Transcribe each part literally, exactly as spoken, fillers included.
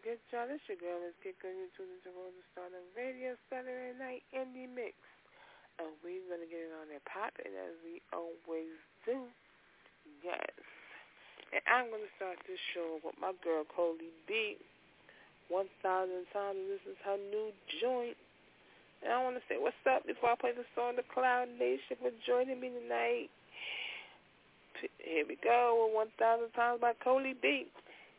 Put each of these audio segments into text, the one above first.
good, y'all? It's your girl, Miss Kiko. You tuned into Rosa Stardom Radio Saturday Night Indie Mix. And we're going to get it on there popping as we always do. Yes. And I'm going to start this show with my girl, Coley B. one thousand times. This is her new joint. And I want to say what's up before I play the song, The Cloud Nation, for joining me tonight. Here we go with one thousand times by Coley B.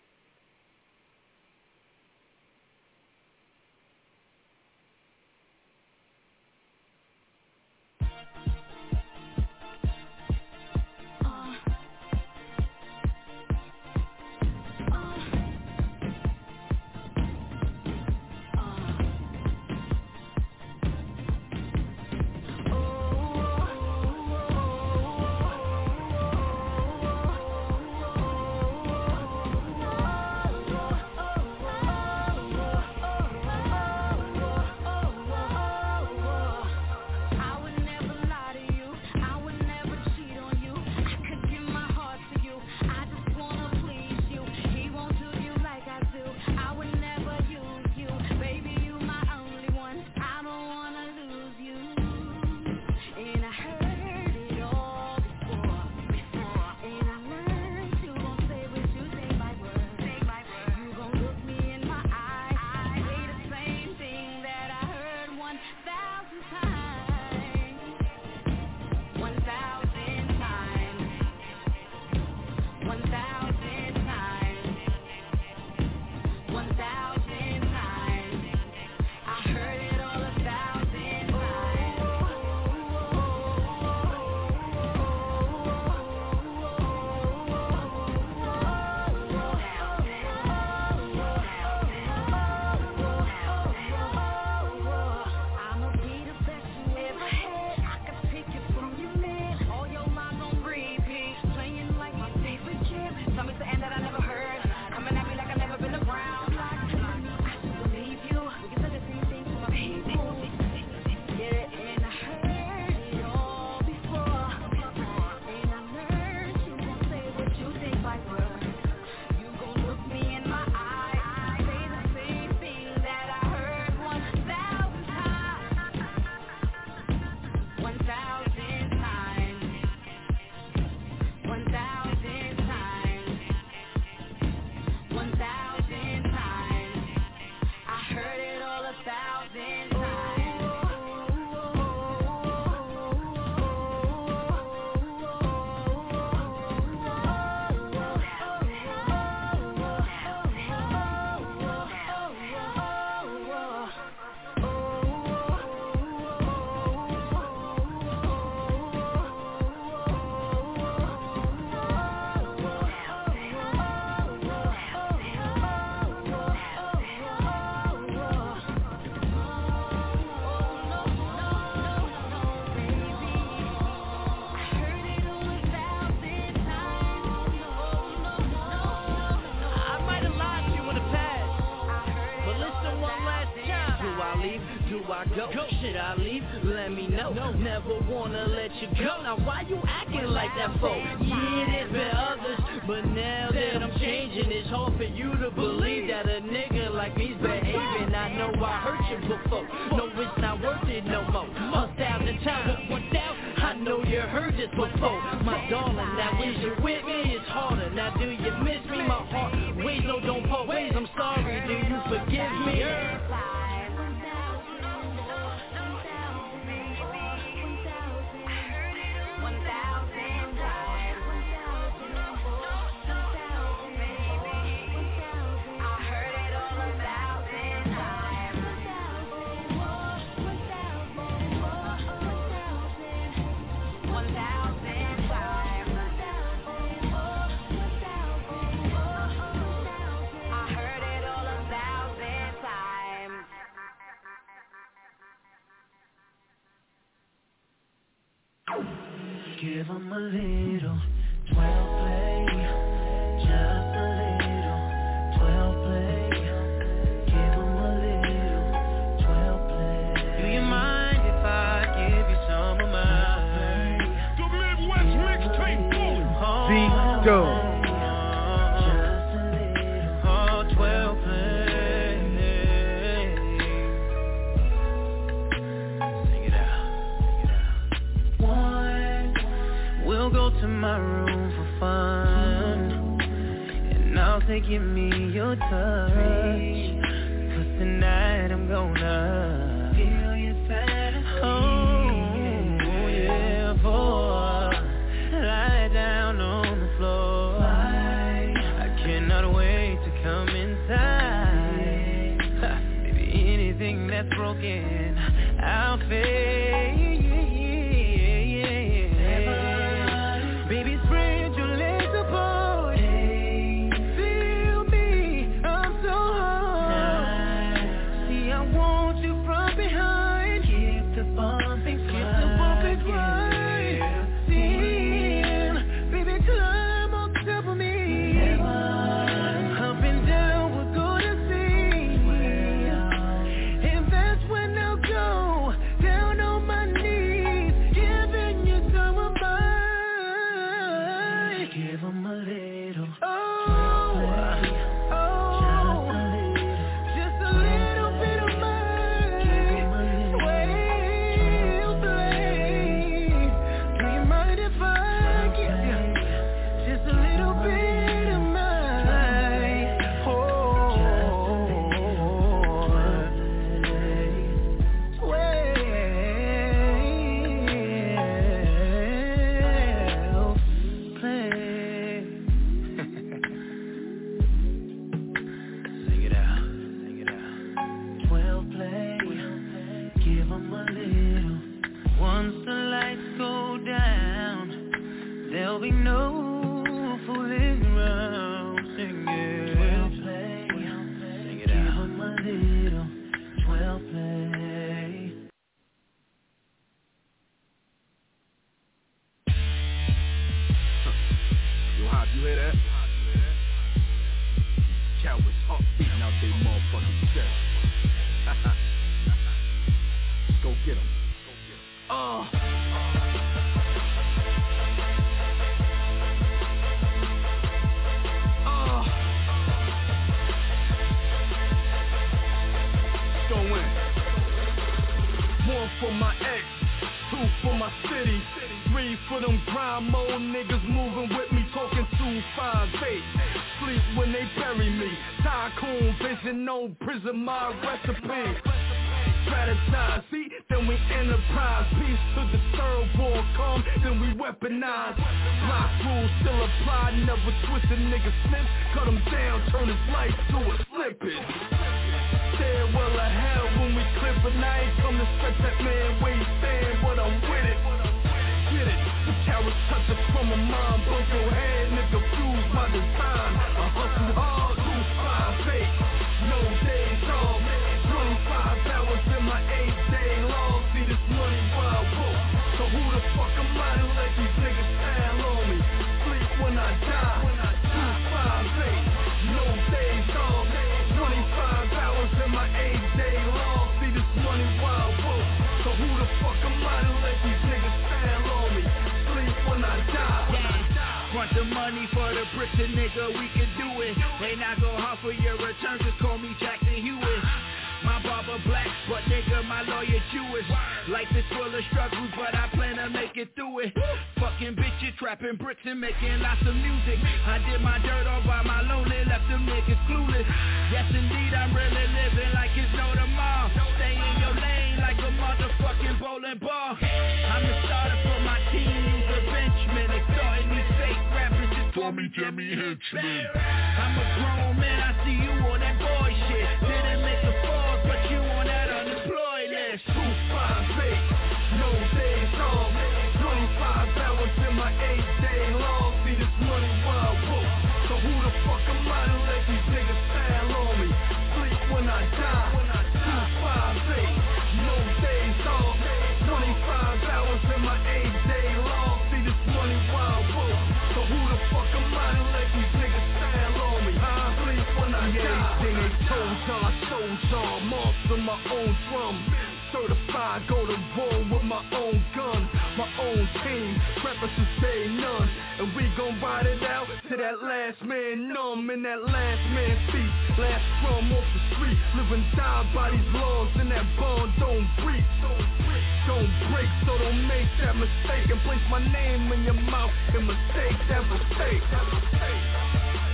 Give 'em a little twelve play, just a little twelve play. Give 'em a little twelve play. Do you mind if I give you some of mine? The Midwest mixtape boom. See, go. Just a little, oh, twelve play. out to give me your touch. Cause tonight I'm gonna feel you fantasy. Oh, yeah, boy. Lie down on the floor. I cannot wait to come inside. Ha, baby, anything that's broken, I'll fix.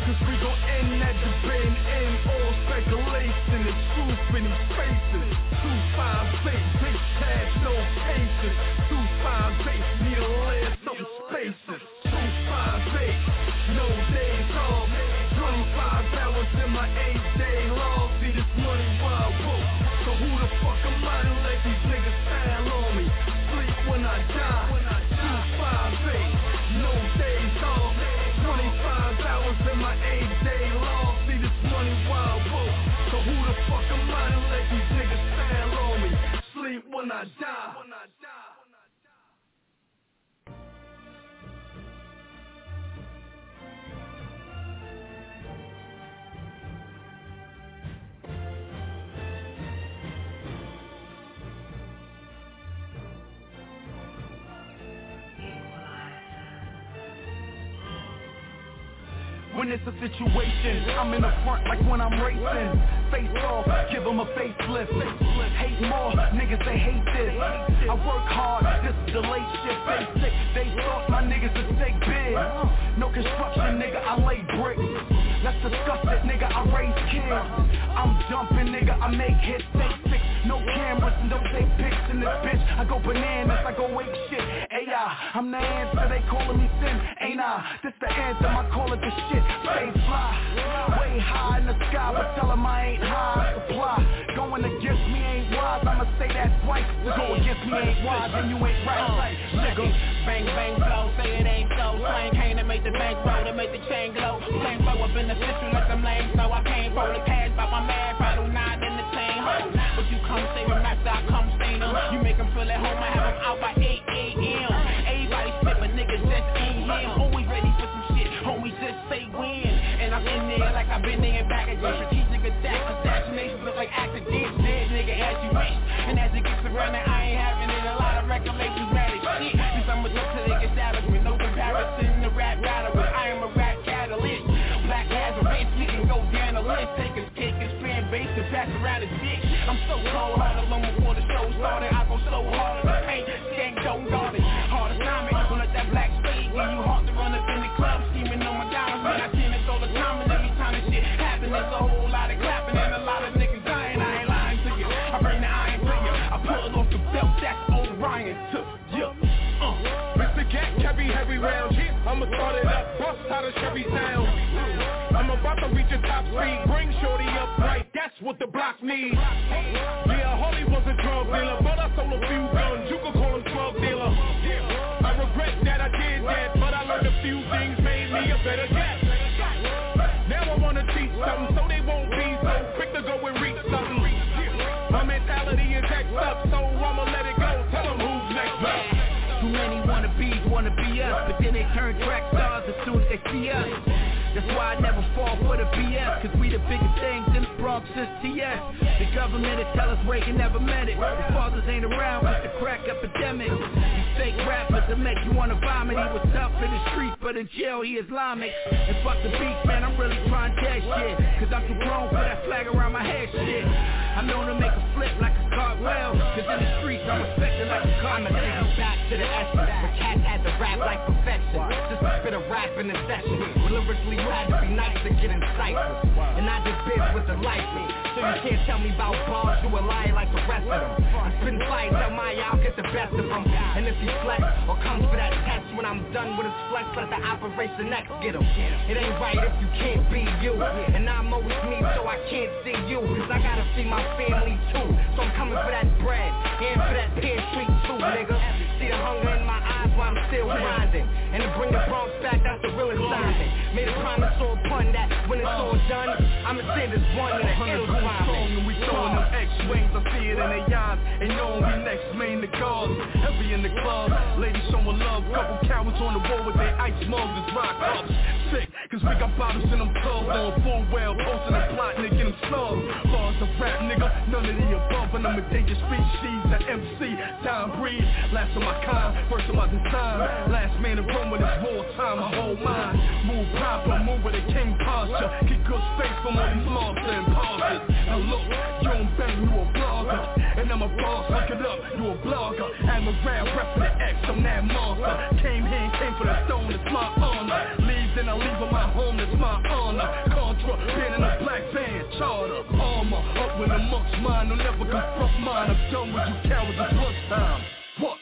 Cause we gon' end that debate and end all speculation. The truth in these faces. Two five eight, big cash, no patience. Two five eight, need a layer, some spaces. Two five eight, no days off. Twenty-five hours in my eight-day log. See this money wild, whoa. So who the fuck am I to let these niggas style on me? Sleep when I die. Two five eight, no days off. Twenty-five hours in my eight-day log. See this money wild, whoa. So who the fuck am I to let these niggas style on me? Sleep when I die. When it's a situation, I'm in the front like when I'm racing. Face off, give them a facelift. Hate more, niggas they hate this. I work hard, this is the late shift. They sick, they thought my niggas would take big. No construction, nigga, I lay bricks. Let's discuss it, nigga, I raise kids. I'm jumping, nigga, I make hits, they sick. No cameras and don't take pics in this bitch. I go bananas, I go wake shit. A I, I'm the answer, they calling me sin, ain't I? This the anthem, I call it the shit. Stay fly, way high in the sky, but tell them I ain't high supply. Going against me ain't wise, I'ma say that twice. Go against me ain't wise, and you ain't right, nigga. Bang, bang, flow, say it ain't so. Slang came to make the bank roll, to make the chain glow. Flame flow up in the system like them lame, so I came for the cash, by my mad, battle nine in the chain hole. But you come save them after I come stain them. You make them feel at home, I have them out by eight a.m. Everybody spit, but niggas just ain't him. Always ready for some shit, homies just say win. And I'm in there like I've been there and back again. Strategic attacks, assassinations look like accidents. Dead nigga as you wish. And as it gets around that I ain't having it. A lot of recollections mad as shit. Cause I'm a look till they get savage with no comparison to rap battle. But I am a rap catalyst. Black Lazarus, we can go down the list. Take his kick, his fan base to pass around his dick. I'm so cold, hard alone before the show started. I go so hard in the paint, skank don't guard it. Hard assignment, don't let that black spade give you heart to run up in the club, scheming on my diamonds. Man, I seen it all the time, and every time this shit happen, there's a whole lot of clapping and a lot of niggas dying. I ain't lying to you, I bring the iron to you. I pull it off the belt, that's Orion took you. Uh. Mister Gat carry heavy rounds, I'ma start it up, bust how the Chevy sound. I'm about to reach a top speed, bring shorty up right, that's what the block needs. Yeah, Holly was a drug dealer, but I sold a few guns, you could call him drug dealer. I regret that I did that, but I learned a few things, made me a better cat. Now I wanna teach something, so they won't be so quick to go and reach something. My mentality is X'd up, so I'ma let it go, tell them who's next up. Too many wannabes wanna be us, but then they turn track stars as soon as they see us. That's why I never fall for the B S, cause we the biggest things in the Bronx since T S. The government will tell us Reagan never meant it. His fathers ain't around cause the crack epidemic. These fake rappers that make you wanna vomit. He was tough in the streets, but in jail he Islamic. And fuck the beats, man, I'm really trying to test shit. Cause I'm too grown for that flag around my head shit. I'm known to make a flip like a cartwheel, cause in the streets I'm respected like a cartwheel. I'ma take you back to the essence, where cats had to rap like perfection. Just a bit of rap in the session, where lyrically you had to be nice to get in ciphers. And I just biz with the life me, so you can't tell me about bars, you a liar like the rest of them. I spin fire, tell my I'll get the best of them. And if he flex or comes for that test when I'm done with his flex, let the Operation X get him. It ain't right if you can't be you, and I'm always me, so I can't see you, cause I gotta see my family too. So I'm coming for that bread, and for that pear treat too, nigga. See the hunger in my eyes while I'm still grinding, and to bring the Bronx back, that's the real assignment. Made a promise or a pun that when it's all done, I'ma send this one in the ill climate. And we throwing them X-wings, I see it in their eyes, and knowing we next main the cars. Heavy in the club, ladies showing love, couple cowards on the wall with their ice mugs and rock ups. Sick, cause we got bottles in them clubs on full well, posting and plotting to get them slugs. Bars of rap, nigga, none of the above, and I'm a dangerous species, that M C, time breathe, last of my kind, first of my design, last man in Rome when it's wartime, my whole mind, move proper, move with a king posture, get good space from all these monster imposters. Now look, you don't bang, you a blogger, and I'm a boss, look it up, you a blogger, I'm a rap rep for the X, I'm that monster, came here, came for the stone, it's my honor, leave then I leave on my home, it's my honor, truck, been in a black van, charter, armor, up when the monk's mine, don't never confront mine. I'm done with you cowards, it's lunchtime. What?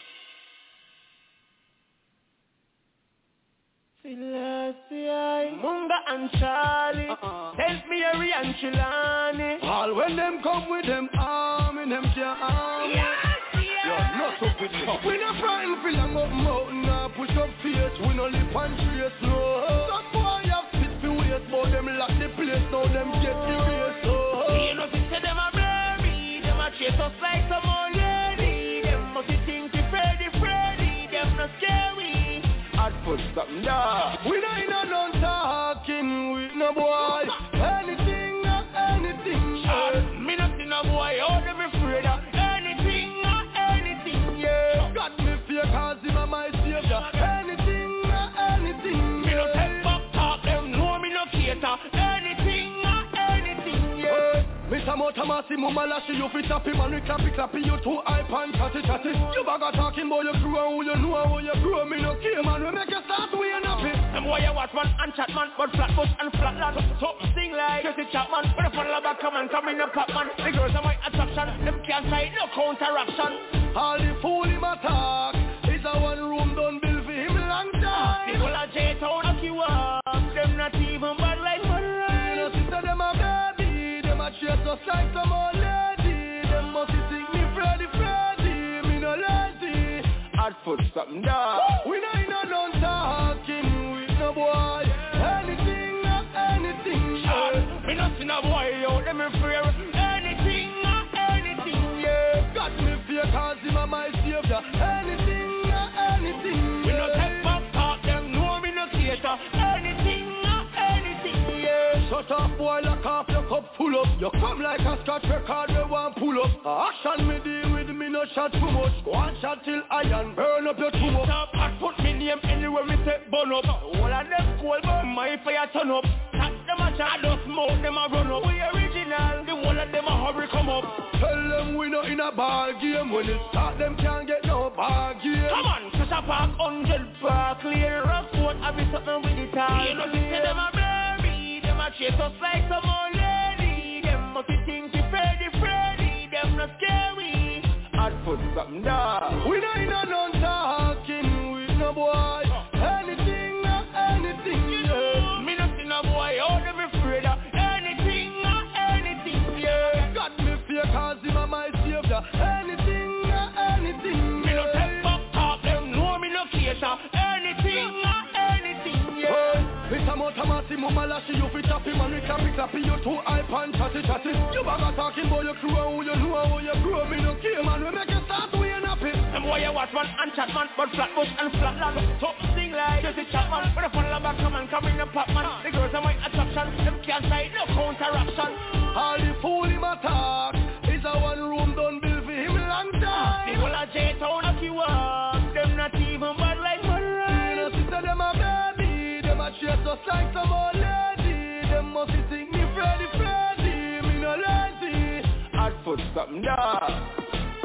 Selassie, Munga and Charlie, uh-uh. Help me Harry and Chilani. All when them come with them arm in them can't arm. Yes, yes. You're not up with me. We not frightened feel long up mountain, nah, push up face. We no lip and trace, no. That boy have fit for waste, but them lock the place, now them get the race, oh. You know, they say them a blurry, them a chase us like some old lady. Them must think they Freddy, Freddy, them not scary. Hard foot something, nah. We not in a non talking with no boy. Anything, uh, anything, yeah. Me not see no boy, oh, them afraid of anything, uh, anything, yeah. Got me fear cause him a my savior. Anything, uh, anything, me no take back talk, them know me no cater. Anything, uh, anything, yeah. Mister Motamasi, Mumma Lashy, you fit up him and we clappy clappy, you too hype and chatty chatty. You baga talking about your crew and who you know and who you grow. Me no care man, we make you start way nappy. Them boy you watch man and chat man, but flat bush and flat land. So sing like Jesse Chapman, when the follow back come and come in the pop man. The girls are my attraction, them can't say no counteraction. All the fool him attack, is a one room done build for him long time. People are J-Town, knock you up, them not even bad like one right. You know sister them a baby, them a chase us like some old lady. Them must think me Freddy, Freddy, me no lazy. Hard foot something da. We not in a non talking with no boy. Anything, anything, yeah. Me not see no boy out, them afraid. Anything, anything, yeah. Got me fear cause him a my savior. Anything, anything, we no take back talk, them know me no cater. Anything, anything, yeah. Shut up boy, lock off your cup full up. You come like a scotch record, we want pull up. Action me deal with me, no shot too much. Go and shot till iron, burn up your too much. Stop and put me name anywhere me say burn up. All of them cool, but my fire turn up. Touch them a shot, I just smoke them a run up. We original, the whole of them a hurry come up. Tell them we not in a ball game. When it start, them can't get no ball game. Come on, Sasha Park, hundred park, clear up, what have you something with the time? You know, they say them a blurry, them a chase us like some old lady. Them must think they Freddy, Freddy, them not scary. Hard foot something da. We not in a non talking with no boy. Anything, anything, yeah. Me not see no boy, oh, them afraid of anything, anything, yeah. Got me fear cause him a my savior. Anything, anything, me no take back talk, them know me no cater. Anything, anything, yeah. Mister Motamasi, Mumma Lashy, you fit up him and we clappy clappy, you too hype and chatty chatty. You baga talking about your crew and who you know and who you grow. Me no care man, we make you start way nappy. Them boy you watch man and chat man, but flat bush and flat land. So sing like Jesse Chapman, when the follow back come and come in the pop man. The girls are my attraction, them can't say no counteraction. All the fool him attack, is a one room done build for him long time. People are J-Town, knock you up, them not even bad like one right. You know sister them a baby, them a chase us like some old lady. Them must think me Freddy, Freddy, me no lazy. Hard foot something da.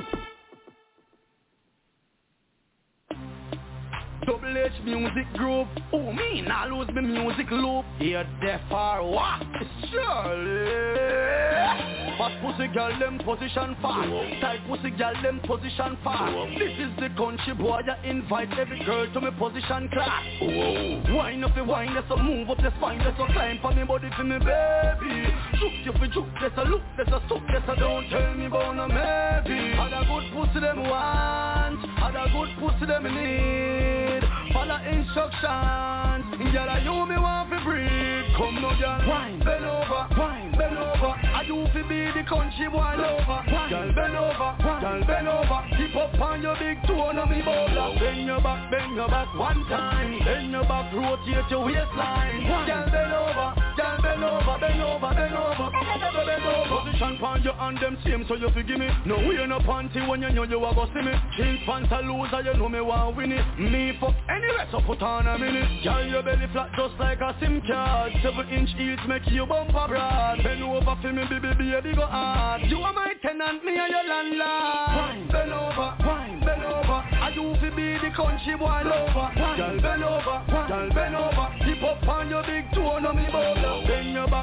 Double H music group. Oh, me not lose me music loop. You're deaf or what? Surely. Fat pussy girl, them position fast. Tight pussy girl, them position fast. This is the country boy, I invite every girl to my position class. Wine up the wine, let's move up the spine, let's climb for me body for me baby. Juke you for juke, let's look, let's suck, let's don't tell me about no maybe. Had a good pussy them want, had a good pussy them need. Follow instructions, girl, you me want to breathe. Come no girl, wine, bend over, wine, bend over. I do fi be the country boy lover. Girl, bend over, girl, bend over. Keep up on your big toe, no me bowler. Bend your back, bend your back one time. Bend your back, rotate your waistline. Girl, bend over, girl, bend over, bend over, bend over, bend over. Position pon your hand, them same, so you forgive me. No we no panty when you know you a go see me. Jeans pants a loser, you know me want win it. Me fuck anyway, so put on a minute. Girl, your belly flat just like a SIM card. Seven inch heels make you bumper broad. Bend over for me, baby, baby, go hard. You are my tenant, me and your landlord. Wine, bend over, wine, bend over. I do fi be the country boy lover. Girl, bend over, girl, bend over. Keep up on your big toe, no me bowler. Bend your back, bend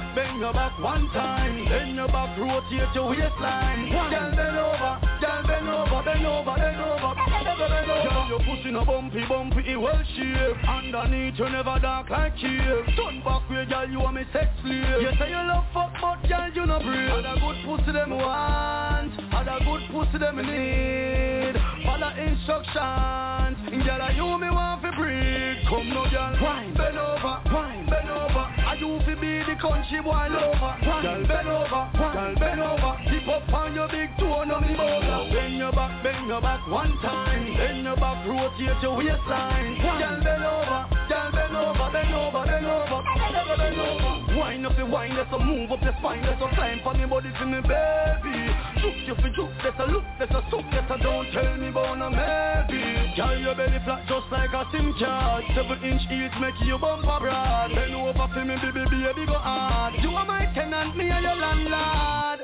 your back one time. Bend your back, rotate your waistline. Girl, bend over, girl, bend over, bend over, bend over, bend over. Girl, your pussy no bumpy, bumpy, well shape. Underneath you never dark like cave. Turn back way, girl, you are me sex slave. You say you love fuck, but girl, you no brave. Had a good pussy them want, had a good pussy them need. Follow instructions, girl, you me want to breathe. Come no girl, wine, bend over, wine, bend over. I you fi be the country boy lover. Girl, bend over, girl, bend over. Keep up on your big toe, no me bother. Bend your back, bend your back one time. Bend your back, rotate your waistline. Girl, bend over, girl, bend over, bend over, bend over, bend over. Wine up your wine, let's move up your spine, let's climb for me body for me baby. Juke you fi juke, let's a look, let's a suck, let's a don't tell me about no maybe. Girl, your belly flat just like a SIM card. Seven inch heels make you bumper broad. Bend over for me baby, baby go hard. You are my tenant, me and your landlord.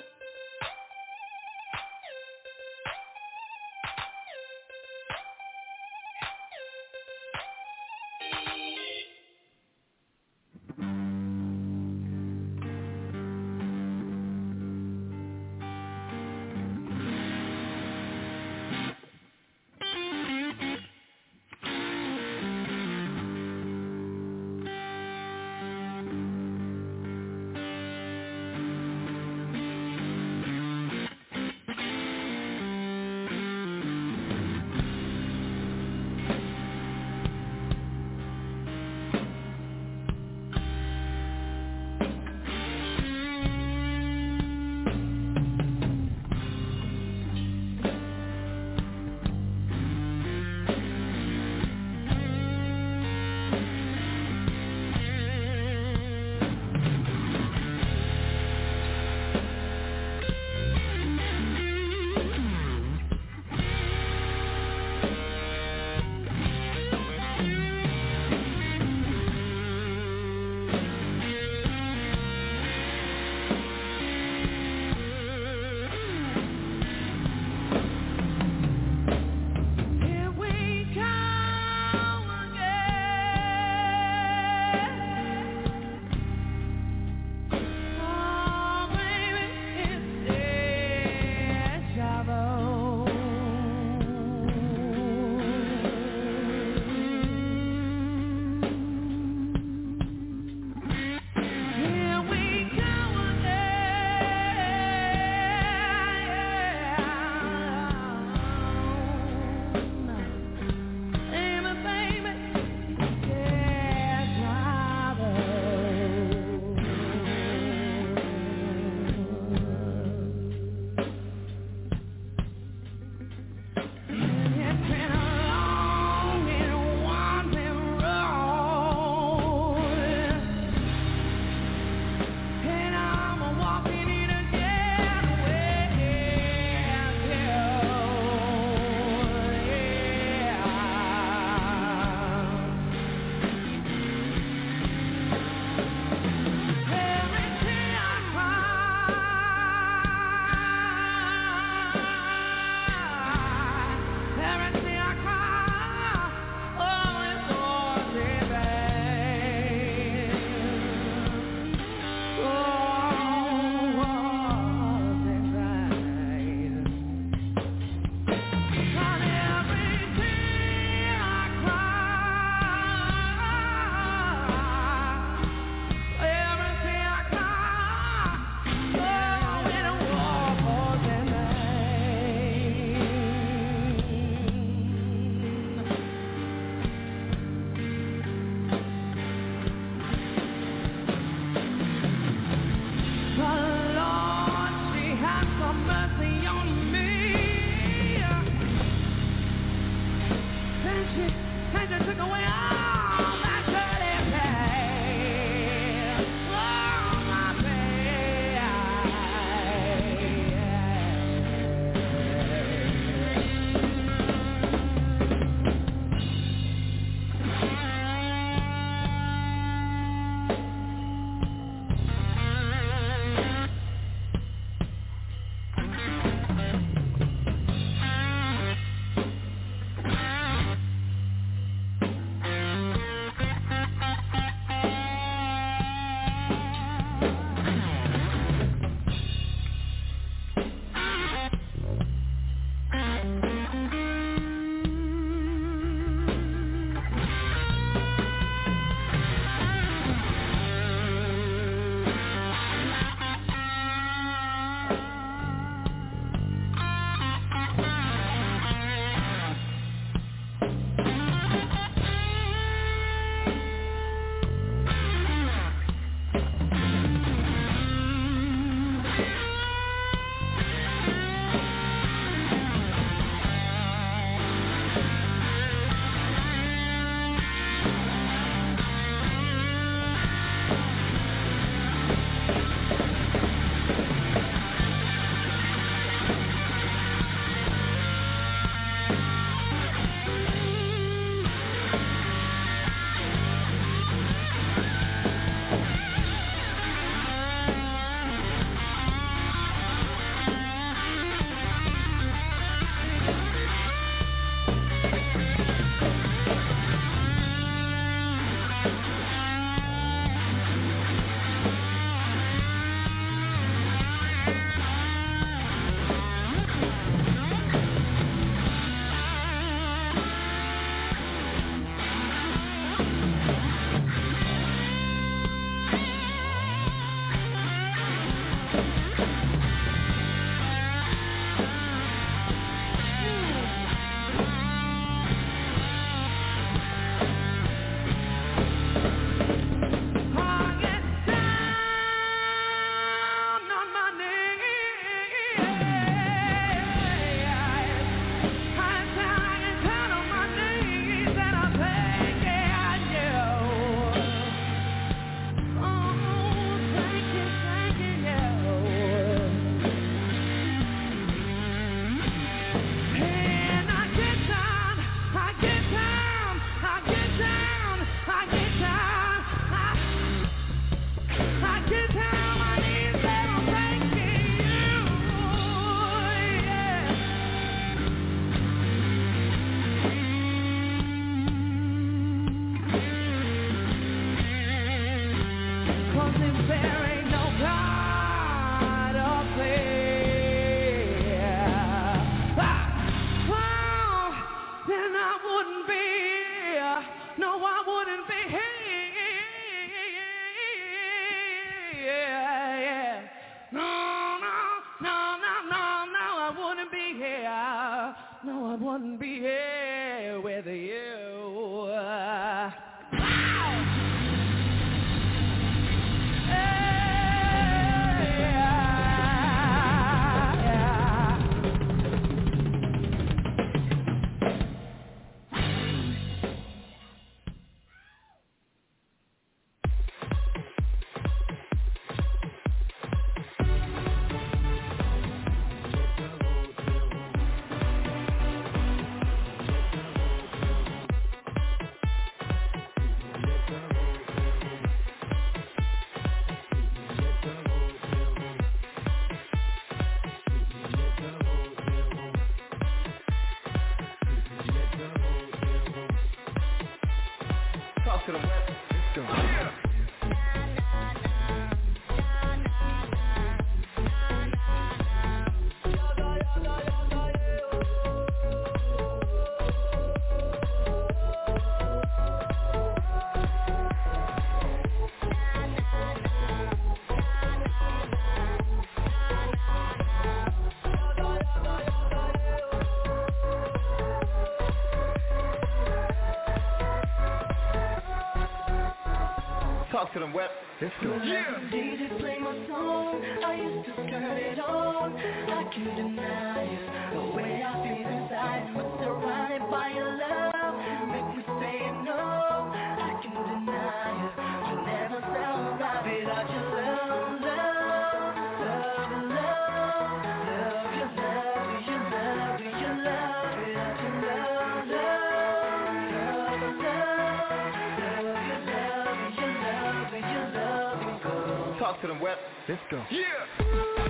wanna be here with you. Talk to them, Web. Let's go. Yeah. D J play my song. I used to turn it on. I can't deny it. The way I feel inside. I'm surrounded by your love. Make me say no. I can't deny it. I'll never survive without your love, love, love, love, love, your love, your love, your love, without your love, love, love, love, love, your love, your love, your love. Talk to them, Web. Let's go. Yeah.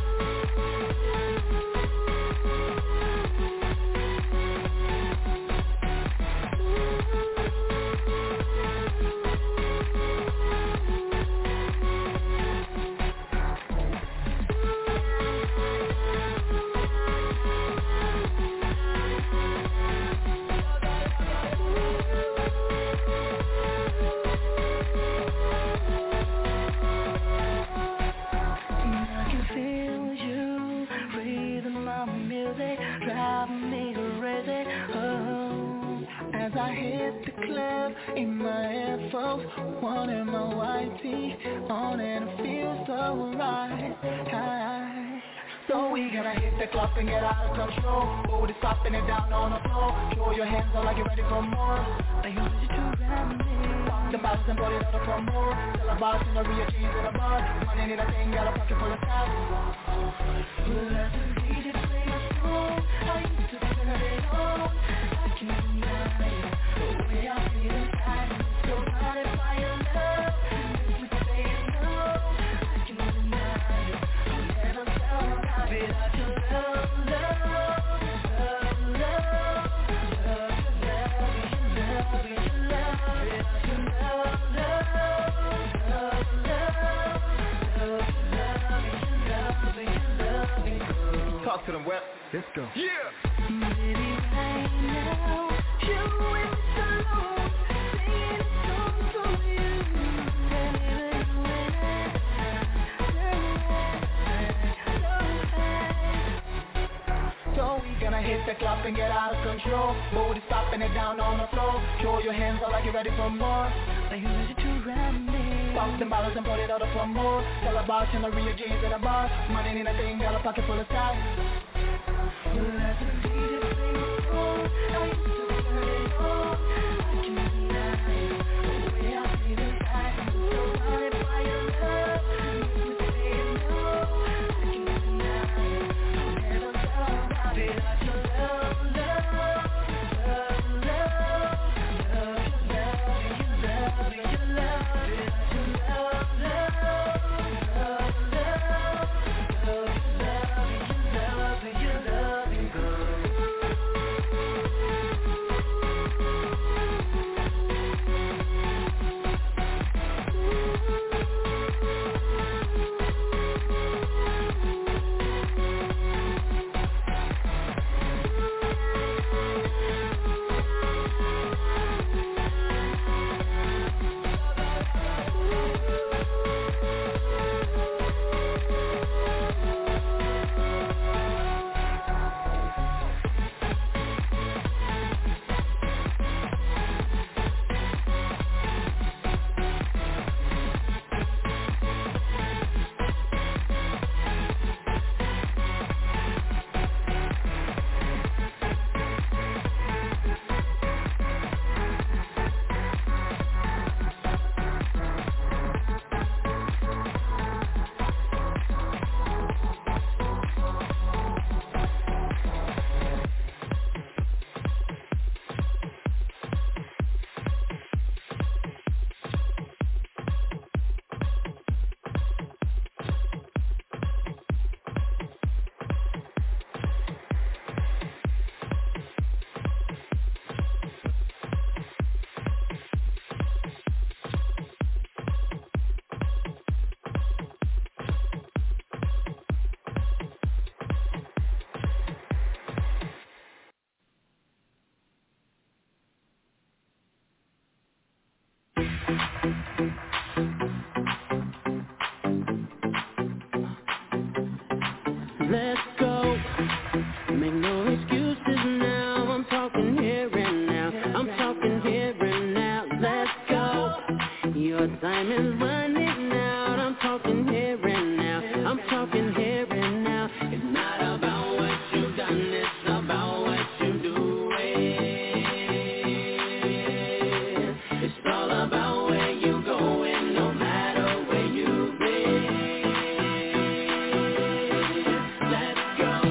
As I hit the club in my Air Force One and my white tee on, and it feels so right. High. So we gotta hit the club and get out of control. Booty stopping it down on the floor. Throw your hands up like you're ready for more. I use it to grab me. Pop the bottles and put it out for more. Sell a box in the real jeans in a bar. Money in a thing, got a pocket full of cash. Let the D J play my song. I used to turn it on. I can't deny it. The way I feel inside. I'm surrounded by your love. Make me say no. I can't deny it. I'll never survive without your love, love, love, love, love, your love, your love, your love, without your love, love, love, love, love, your love, your love, your love. Talk to them, Web. Let's go. Yeah. Baby, right now, you and me alone, singing a song for you. Whenever you and I, so we gonna hit the club and get out of control. Booty stopping it down on the floor. Throw your hands up like you're ready for more. Are you ready to ride me? Pop the bottles and put it out for more. Tell a box in the real jeans in a bar. Money in a thing, got a pocket full of cash. Let the D J play my song. I used to turn it on. I can't deny it. The way I feel inside. I'm surrounded by your love. Make me say no. I can't deny it. I'll never survive without your love, love, love, love, love, your love, your love, your love, without your love, love, love, love, love, your love, your love, your love. let's go. Make no excuses now, I'm talking here and now. I'm talking here and now, let's go. Your time is running out, I'm talking here and now. I'm talking here and now. It's not about what you've done, it's about what you do. It's all about where you going, no matter where you've been. Let's go.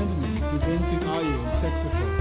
gentlemen, presenting Ayo on saxophone.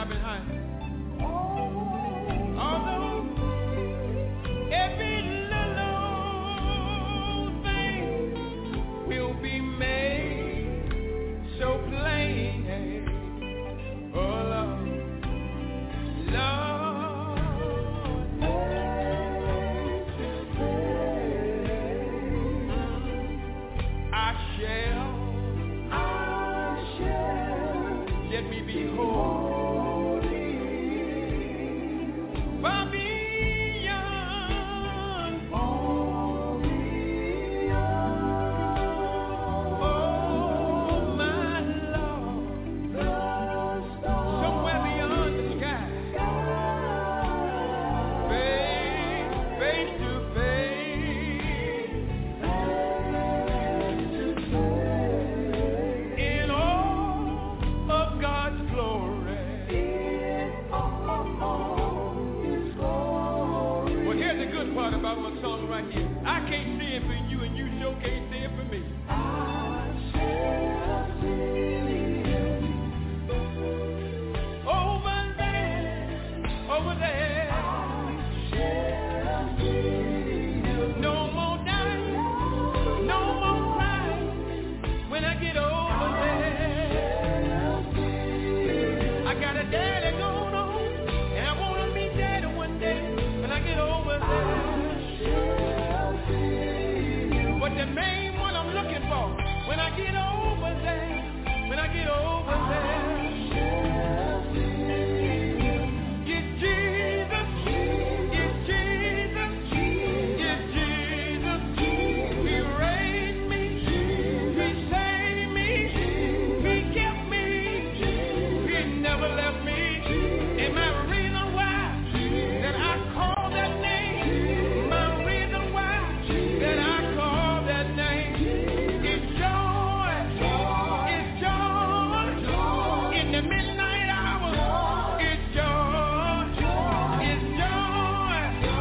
I've been hiding. Although every little thing will be made so plain. Oh Lord, Lord, I shall, I shall, let me be whole. Far beyond, all beyond, oh my Lord, somewhere beyond the sky, face, face to face, in all of God's glory. Well, here's the good part about my song right here. I can't say it for you, and you sure can't say it for me. I shall see over there, over there. I shall see no more dying, no more crying when I get over there. I got a daddy going on, and I want to meet daddy one day when I get over there. But the main one I'm looking for, when I get over there, when I get over there, it's Jesus, it's Jesus, it's Jesus. He raised me, He saved me, He kept me, He never left me. And my reason why that I call that name, my reason why that I call that name is joy, is joy in the midnight hour. It's joy, it's joy,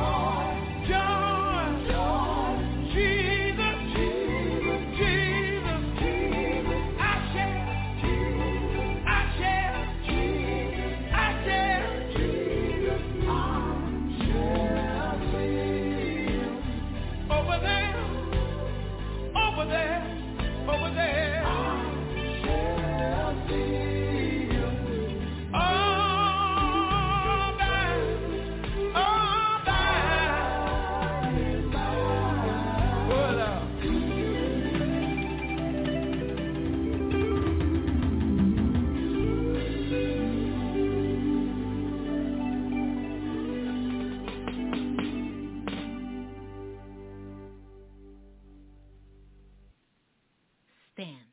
joy, Jesus, Jesus, I shall, I shall, I shall, over there, over there, over there. All by, all by, oh Lord. Stand,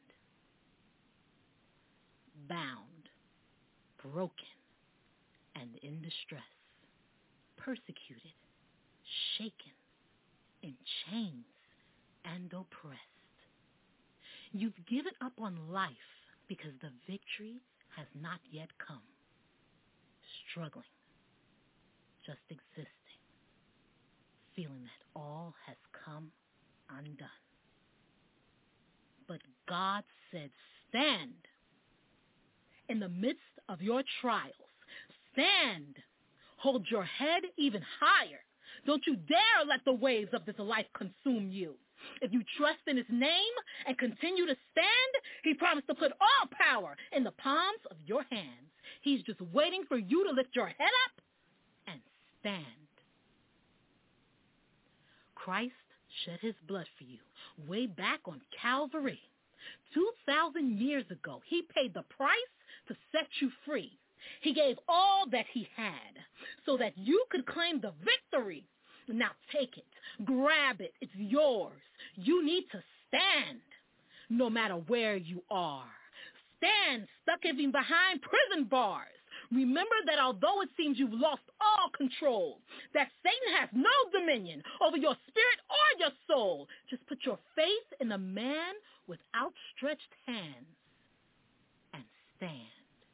bound, broken, and in distress, persecuted, shaken, in chains, and oppressed. You've given up on life because the victory has not yet come. Struggling, just existing, feeling that all has come undone. But God said, stand. In the midst of your trials, stand. Hold your head even higher. Don't you dare let the waves of this life consume you. If you trust in his name and continue to stand, he promised to put all power in the palms of your hands. He's just waiting for you to lift your head up and stand. Christ shed his blood for you way back on Calvary. Two thousand years ago, he paid the price to set you free. He gave all that he had so that you could claim the victory. Now take it. Grab it. It's yours. You need to stand no matter where you are. Stand stuck even behind prison bars. Remember that although it seems you've lost all control, that Satan has no dominion over your spirit or your soul. Just put your faith in the man with outstretched hands and stand.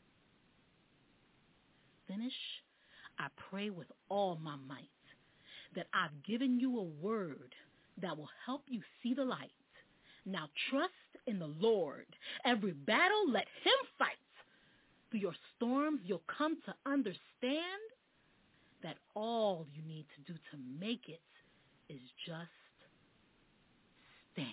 Finish, I pray with all my might that I've given you a word that will help you see the light. Now trust in the Lord. Every battle, let him fight. through your storms, you'll come to understand that all you need to do to make it is just stand.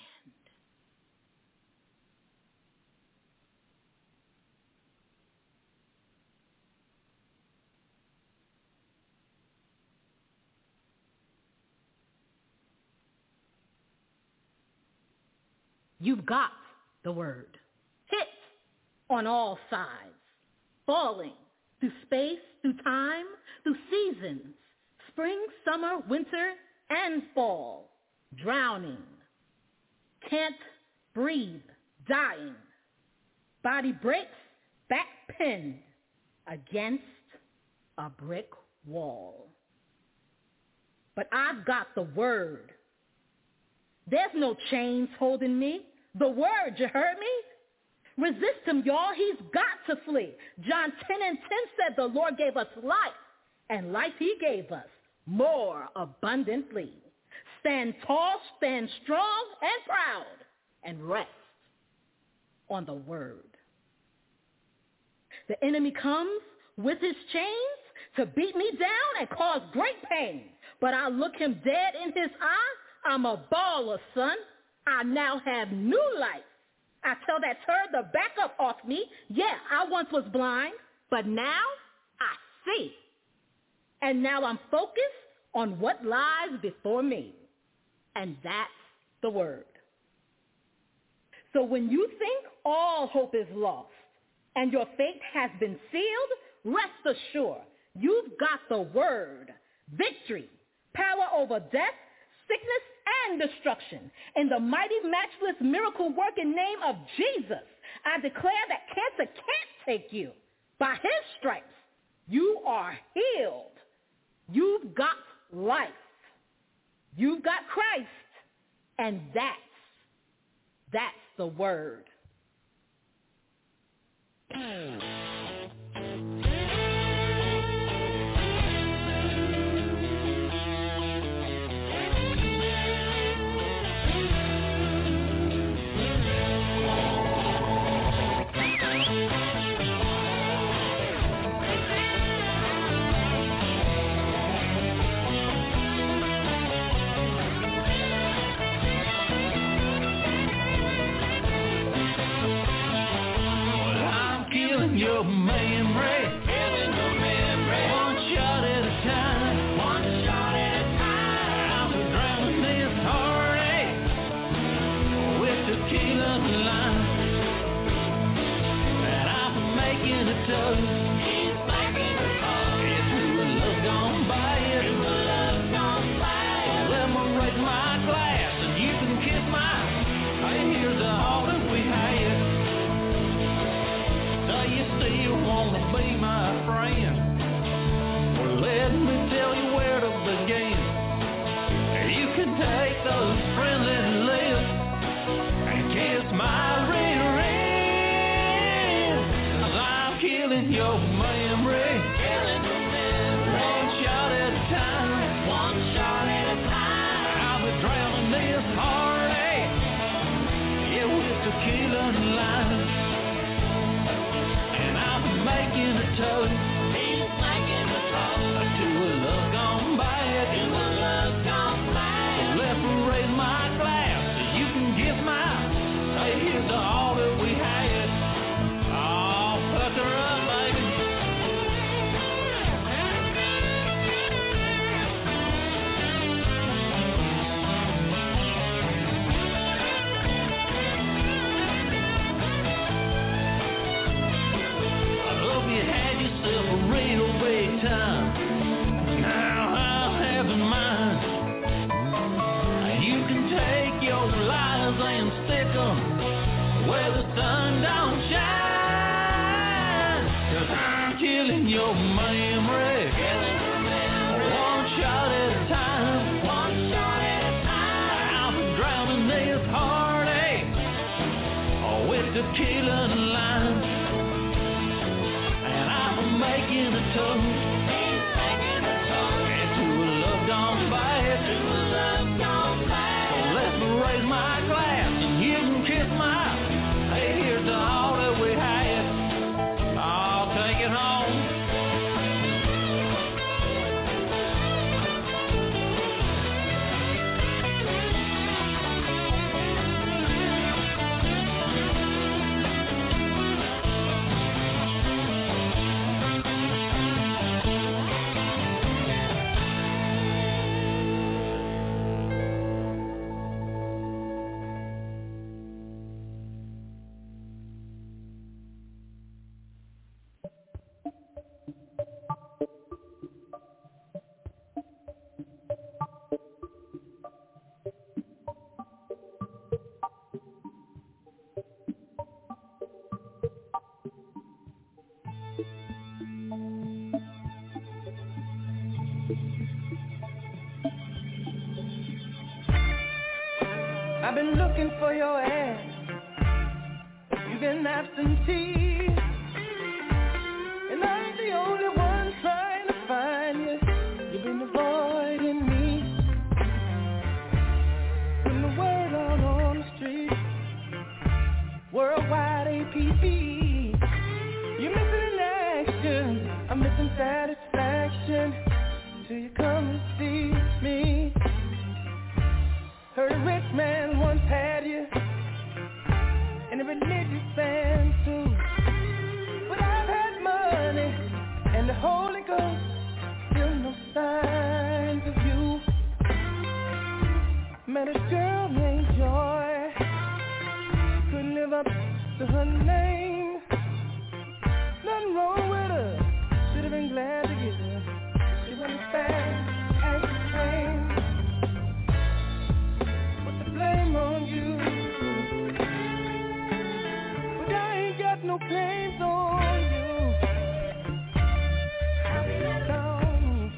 You've got the word. Hit on all sides, falling through space, through time, through seasons, spring, summer, winter, and fall, drowning, can't breathe, dying, body breaks, back pinned against a brick wall. But I've got the word. There's no chains holding me. The word, you heard me? Resist him, y'all. He's got to flee. John ten and ten said the Lord gave us life, and life he gave us more abundantly. Stand tall, stand strong and proud, and rest on the word. The enemy comes with his chains to beat me down and cause great pain, but I look him dead in his eye. I'm a baller, son. I now have new life. I tell that turd to back up off me. Yeah, I once was blind, but now I see. And now I'm focused on what lies before me. And that's the word. So when you think all hope is lost and your fate has been sealed, rest assured, you've got the word. Victory, power over death, sickness, and destruction. In the mighty, matchless, miracle-working name of Jesus, I declare that cancer can't take you. By his stripes, you are healed. You've got life. You've got Christ. And that's, that's the word. Your memory, killing your memory, one shot at a time, one shot at a time. I'll be drowning this heartache with tequila and lime, and I'll be making a toast. He's making a toast. It's to a love gone by, it's to a love gone by. Let me raise my glass and you can kiss my. Hey, here's the all that we had. You still want to be my friend? Well, let me tell you where to begin. You can take those friendly lips and kiss my rear end. 'Cause I'm killing your memory, killing your memory, one shot at a time, one shot at a time. I'll be drowning this heartache, yeah, with tequila and lime. Making a toast, he's making a toast to a love gone by, to a love gone by. So let me raise my glass so you can kiss mine. Hey, here's to all that we had. Oh, pucker up, baby. You had yourself a real big time. Now I'll have in mind. You can take your lies and stick them where the sun don't shine. 'Cause I'm killing your memory, killing your memory, one shot at a time, one shot at a time. I'll be drowning this heartache with tequila and lime. Making a toast, he's making a toast, and to a love gone by, to a love gone by. So let me raise my glass and you can kiss mine. Hey, here's to all that we had. Oh, been looking for your ass. You've been absentee, and I'm the only one trying to find you. You've been avoiding me. Putting the word out on the street, worldwide A P B. You're missing in action, I'm missing satisfaction till you come and see me. Heard a rich man once had you, and a religious man too. But I've had money and the Holy Ghost, still no signs of you. Met a girl named Joy, couldn't live up to her name. Nothing wrong with her, should have been glad to get her. She went as fast as she came. Put the blame on you, but I ain't got no claims on you. Down.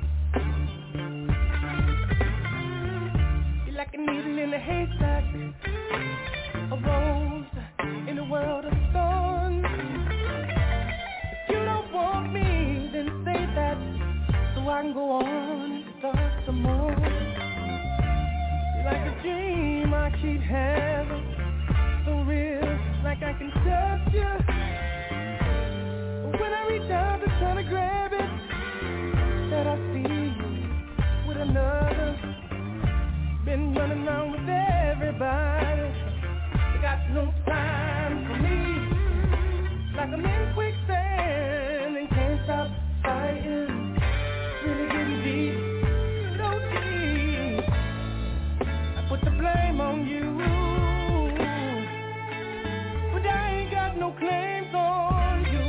You're like a needle in a haystack, a rose in a world of thorns. If you don't want me, then say that, so I can go on and start some more. You're like a dream I keep having, so real, like I can touch you. But when I reach out to try to grab it, that I see you with another. Been running around with everybody, got no time for me. Like I'm in quicksand and can't stop fighting. Really getting deep, so deep. I put the blame on you, but I ain't got no claims on you.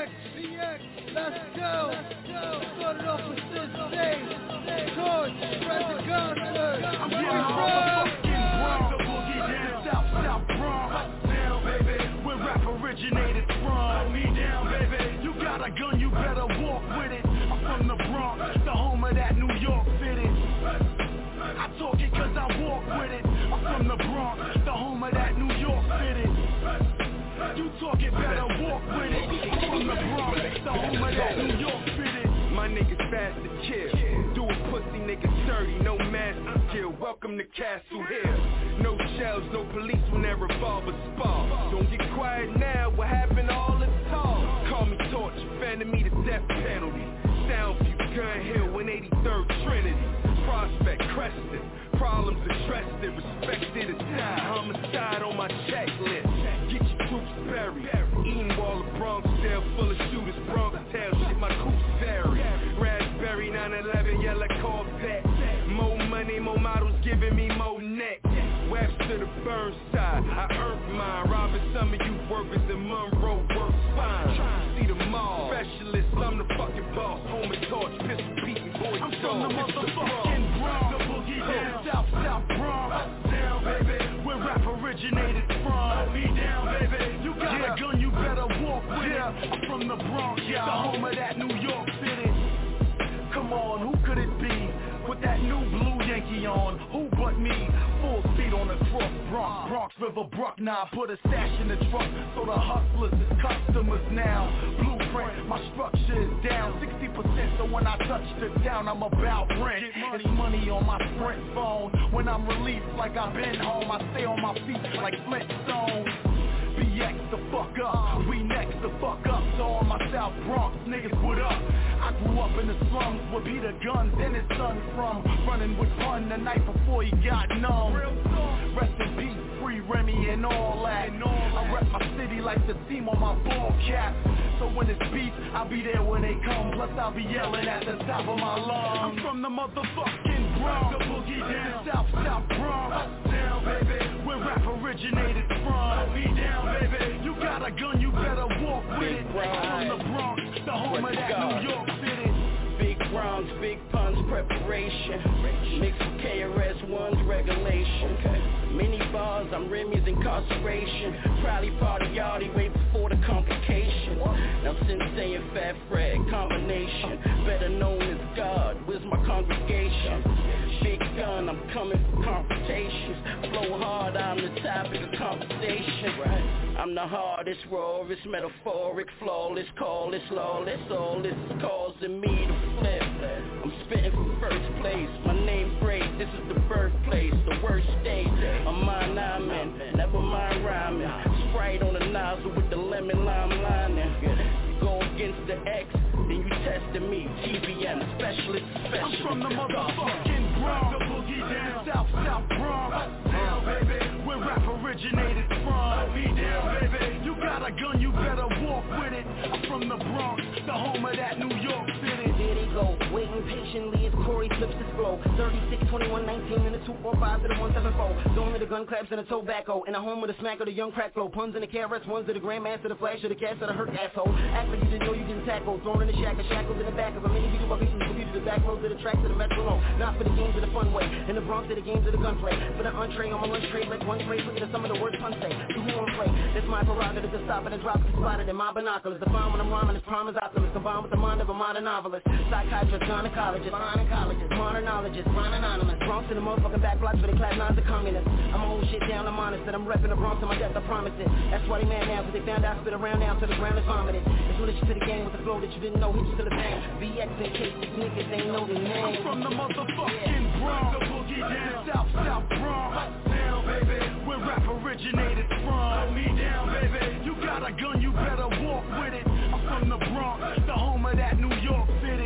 X, V X, let's go. Let's start it off with this day. Torch, spread the gospel. I'm getting motherfucking Bronx, the boogie down south, south Bronx. Down, baby, where rap originated from. Me down, baby. You got a gun, you better walk with it. I'm from the Bronx, the home of that New York City. I talk it cause I walk with it. I'm from the Bronx, the home of that New York City. You talk it better walk with it. I'm from the Bronx, the home of that New York City. My niggas fast to kill. Do a pussy nigga sturdy, no master kill. Welcome to Castle Hill. No shells, no police when that revolver spar. Don't get quiet now, what happened to all the talk? Call me Torch, fanning me the death penalty. Soundview, Gun Hill, one eighty-third Trinity. Prospect, Creston, problems addressed it, respected as time. Homicide on my checklist. Get your troops buried. Eating wall of Bronx, still full of shooters. Bronx tail shit, my coup's buried. Raspberry nine eleven, yellow Corvette. More money, more models giving me more neck. Webster to Burnside, I earned mine. Robbing some of you workers in Monroe, work fine. See the mall, specialist, I'm the fucking boss. Home and Torch, pistol beating, boy, I'm from the motherfucking Bronx, the boogie down south, south Bronx. Down, baby, where rap originated from. Me down, baby, you got yeah. a gun, you better walk with yeah. it. I'm from the Bronx, yeah. the home of that New York City. Come on, who could it be? With that new blue Yankee on, who but me? Full speed on the cross, Bronx, Bronx River, Brook. Now I put a stash in the trunk, so the hustlers is customers now. Blueprint, my structure is down sixty percent, so when I touch the down, I'm about rent. It's money on my Sprint phone. When I'm released, like I've been home, I stay on my feet like Flintstones. B X the fuck up, we next the fuck up. So all my South Bronx niggas, what up? I grew up in the slums where Peter Guns and his son from. Running with Pun the night before he got numb. Rest in peace, Free Remy and all that. I rep my city like the team on my ball cap. So when it's beef, I'll be there when they come. Plus I'll be yelling at the top of my lungs. I'm from the motherfucking Bronx, the boogie down south, south Bronx. Down, baby, where rap originated from. Me down, baby, you got a gun, you better walk with it. I'm from the Bronx, the home of that New York City. Big Bronx, big puns, preparation. Mixed with K R S One's regulation. Many bars, I'm Remy's incarceration. Probably part of Yardie way before the complication. Now Sensei and Fat Fred combination. Better known as God, where's my congregation? Big gun, I'm coming for confrontations. Flow hard, I'm the topic of conversation. I'm the hardest, rawest, metaphoric, flawless, call it's lawless. All this is causing me to flip. I'm spitting for first place. My name's great, this is the birthplace. The worst state of mine I'm in. Never mind rhyming. Sprite on the nozzle with the lemon lime lining. Go against the X, then you testing me. T V M, specialist, specialist. I'm from the motherfucking Bronx, the boogie down south, south Bronx. Down, baby, where rap originated from. Me down, baby, you got a gun, you better walk with it. I'm from the Bronx, the home of that New York City. There they go, waiting patiently as Corey flips his flow. thirty-six, twenty-one, nineteen, and the two four five to the one seven four. Zone to the gun claps and the tobacco. In the home of the smack of the young crack flow. Puns in the K R S ones to the grandmaster, the flash of the cast of the hurt asshole. Act like you didn't know you didn't tackle. Thrown in the shack of shackles in the back of a mini video bucket. You to the back roads of the tracks of the metronome. Not for the games of the fun way. In the Bronx to the games of the gunplay. For the entree on my lunch tray, like one tray. Look at some of the words puns say. So who won't play? It's my prerogative to stop and drop it, spotted in my binoculars. The bomb when I'm rhyming is prime as optimist. Combined with the mind of a modern novelist. Psychiatrist, gynecologist, gynecologist, monologist, rhyme anonymous. Bronx in the motherfucking back blocks where they clap nines of communists. I'ma hold shit down, I'm honest, that I'm repping the Bronx to my death, I promise it. That's why they mad now, cause they found out I spit around now till the ground is vomited. It's militia to the game with the flow that you didn't know, hit you to the bang. V X in case these niggas ain't know the name. I'm from the motherfucking yeah. Bronx, the boogie down south, south Bronx. Down, baby, where rap originated from. Me down, baby, you got a gun, you better walk with it. I'm from the Bronx, the home of that New York City.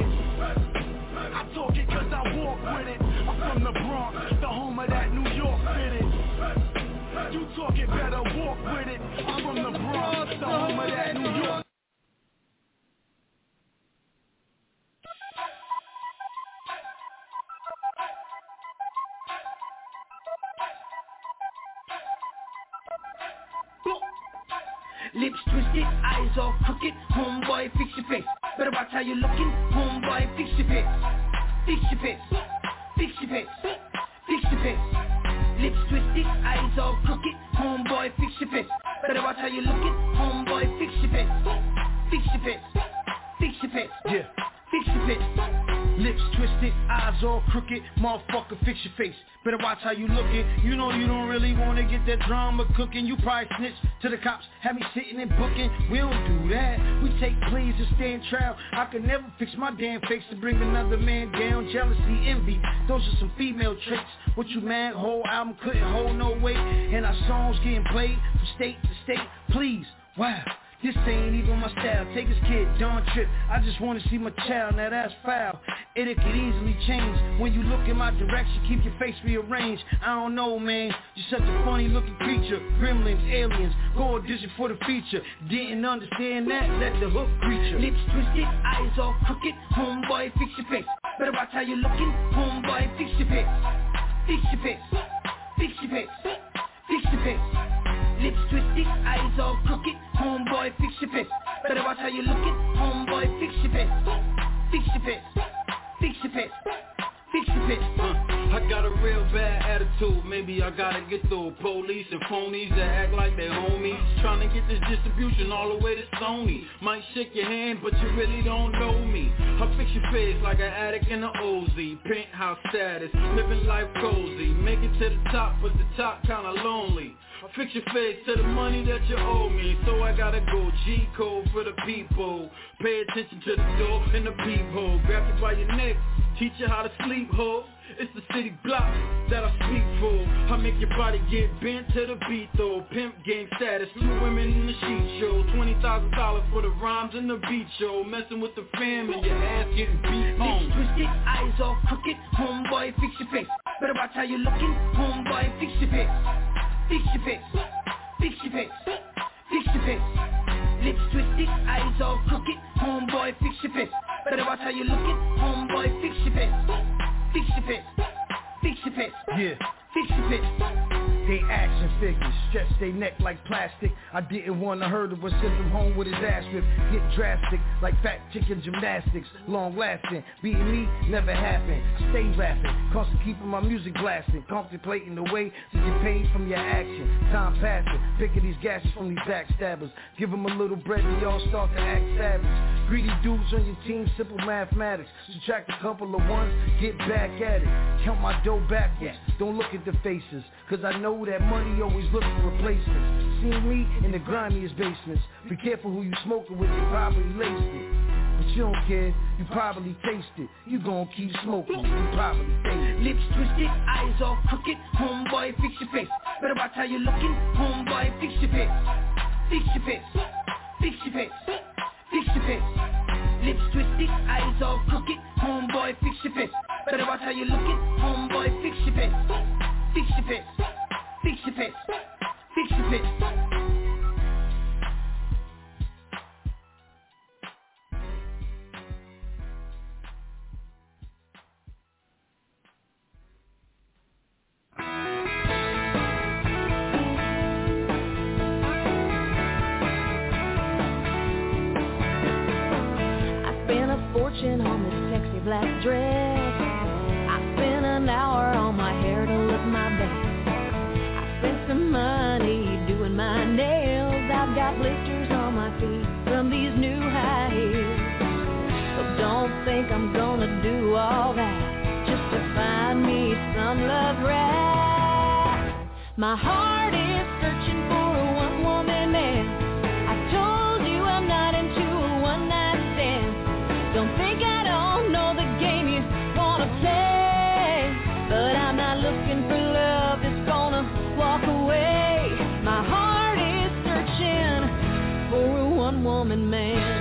I talk it cause I walk with it. I'm from the Bronx, the home of that New York City. You talk it, better walk with it. I'm from the Bronx, the home of that New York. Lips twisted, eyes all crooked, homeboy, fix your face. Better watch how you looking, homeboy, fix your face. Fix your face, fix your face, fix your face. Lips twisted, eyes all crooked, homeboy, fix your face. Better watch how you looking, homeboy, fix your face. Fix your face, fix your face, yeah, fix your face. Lips twisted, eyes all crooked, motherfucker, fix your face. Better watch how you looking. You know you don't really wanna get that drama cooking. You probably snitch to the cops, have me sitting and booking. We don't do that. We take pleas and stand trial. I could never fix my damn face to bring another man down. Jealousy, envy, those are some female traits. What you mad? Whole album couldn't hold no weight, and our songs getting played from state to state. Please, wow. This ain't even my style. Take this kid, Don Trip. I just wanna see my child, now that's foul. It could easily change when you look in my direction. Keep your face rearranged. I don't know, man. You're such a funny looking creature. Gremlins, aliens, go audition for the feature. Didn't understand that? Let the hook creature. Lips twisted, eyes all crooked. Homeboy, fix your face. Better watch how you looking. Homeboy, fix your face. Fix your face. Fix your face. Fix your face. Lips twisted, eyes all crooked. Homeboy, fix your face. Better watch how you looking. Homeboy, fix your face. Fix your face. Fix your face. Fix your face. Uh, I got a real bad attitude. Maybe I gotta get through police and phonies that act like they homies. Trying to get this distribution all the way to Sony. Might shake your hand, but you really don't know me. I fix your face like an addict in an O Z. Penthouse status, living life cozy. Make it to the top, but the top kinda lonely. Fix your face to the money that you owe me. So I gotta go G-code for the people. Pay attention to the door and the peephole. Grab you by your neck, teach you how to sleep, ho. It's the city block that I speak for. I make your body get bent to the beat though. Pimp game status, two women in the sheet show. Twenty thousand dollars for the rhymes and the beat show. Messing with the fam and your ass getting beat on. Lips twisted, eyes all crooked. Homeboy, fix your face. Better watch how you looking. Homeboy, fix your face. Fix your face, fix your face, fix your face. Lips twisted, eyes all crooked. Homeboy, fix your face. Better watch how you looking. Homeboy, fix your face. Fix your face, fix your face. Yeah. Fix your face. They action figures, stretch they neck like plastic. I didn't want to hurt him, but send him home with his ass ripped. Get drastic, like fat chicken gymnastics. Long lasting, beating me never happened. Stay rapping, constantly keeping my music blasting. Contemplating the way to get paid from your action. Time passing, picking these gashes from these backstabbers. Give them a little bread and y'all start to act savage. Greedy dudes on your team, simple mathematics. Subtract a couple of ones, get back at it. Count my dough backwards, don't look at the faces. Cause I know that money always looks for replacements. See me in the grimiest basements. Be careful who you smoking with, they probably laced it. But you don't care, you probably taste it. You gon' keep smoking, you probably taste it. Lips twisted, eyes all crooked. Homeboy, fix your face. Better watch how you looking. Homeboy, fix your face. Fix your face. Fix your face. Fix your face. Lips twisted, eyes all crooked. Homeboy, fix your face. Better watch how you looking. Homeboy, fix your face. Fix your face. Fix your face. Fix your face. Fortune on this sexy black dress. I spent an hour on my hair to look my best. I spent some money doing my nails. I've got blisters on my feet from these new high heels. So don't think I'm gonna do all that just to find me some love right. My heart is searching for a one-woman man. I told you I'm not into a one-night stand. Don't think I don't know the game you wanna play, but I'm not looking for love that's gonna walk away. My heart is searching for a one-woman man.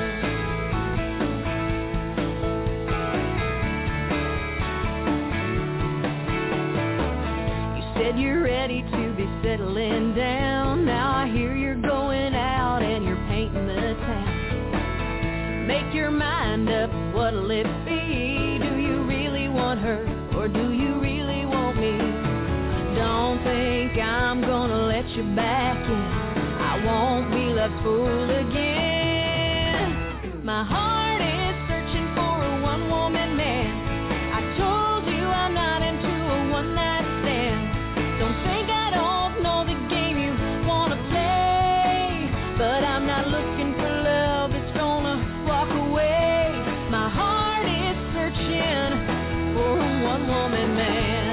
You said you're ready to be settling down. Now I hear you're going out and you're painting the town. Make your mind up, what'll it be? Do you really want her, or do you really want me? Don't think I'm gonna let you back in. I won't be left full again. My heart is searching for a one-woman man. I told you I'm not into a one-night stand. Don't think I don't know the game you wanna play, but I'm not looking for love that's gonna walk away. My heart is searching for a one-woman man.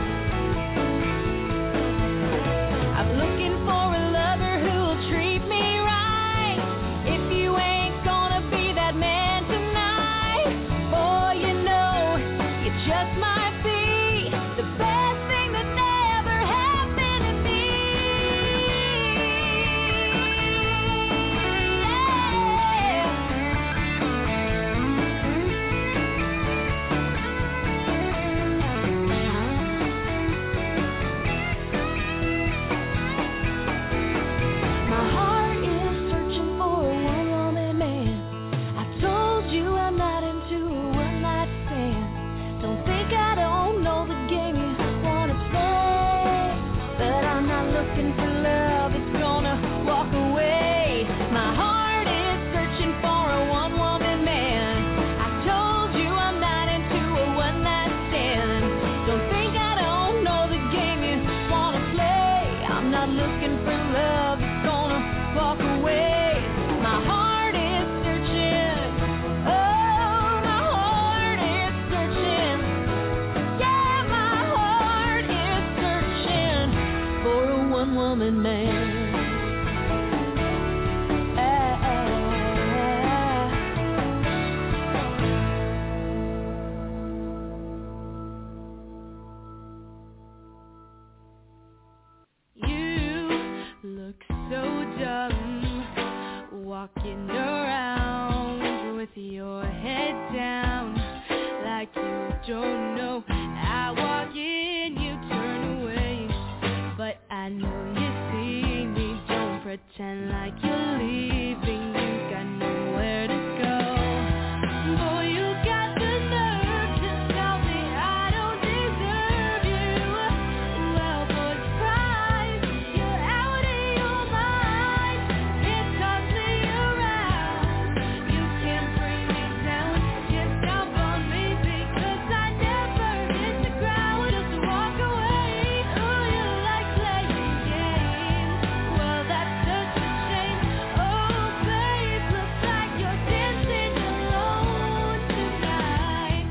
I'm looking for a lover who'll treat me right. If you ain't gonna be that man tonight, boy, you know, you just might be the best thing that ever happened to me. My heart is searching for a one-woman man. I told you I'm not into a one-night stand. Don't think I don't know the game you wanna play, but I'm not looking for love that's gonna walk away. My heart is searching for a one-woman man. I told you I'm not into a one-night stand. Don't think I don't know the game you wanna play. I'm not looking for love that's gonna walk away. My heart is searching. Oh, my heart is searching. Yeah, my heart is searching for a one-woman man. Ah, ah, ah. You look so dumb, walking around with your head down, like you don't know. I walk in, you turn away, but I know you see me. Don't pretend like you're leaving, you got nowhere to go. Boy, you got the nerve to tell me I don't deserve you. Well, boy, surprise, you're out of your mind. Can't toss me around, you can't bring me down. Can't stop on me because I never hit the ground. Just walk away. Oh, you like playing games. Well, that's such a shame. Oh, babe, looks like you're dancing alone tonight.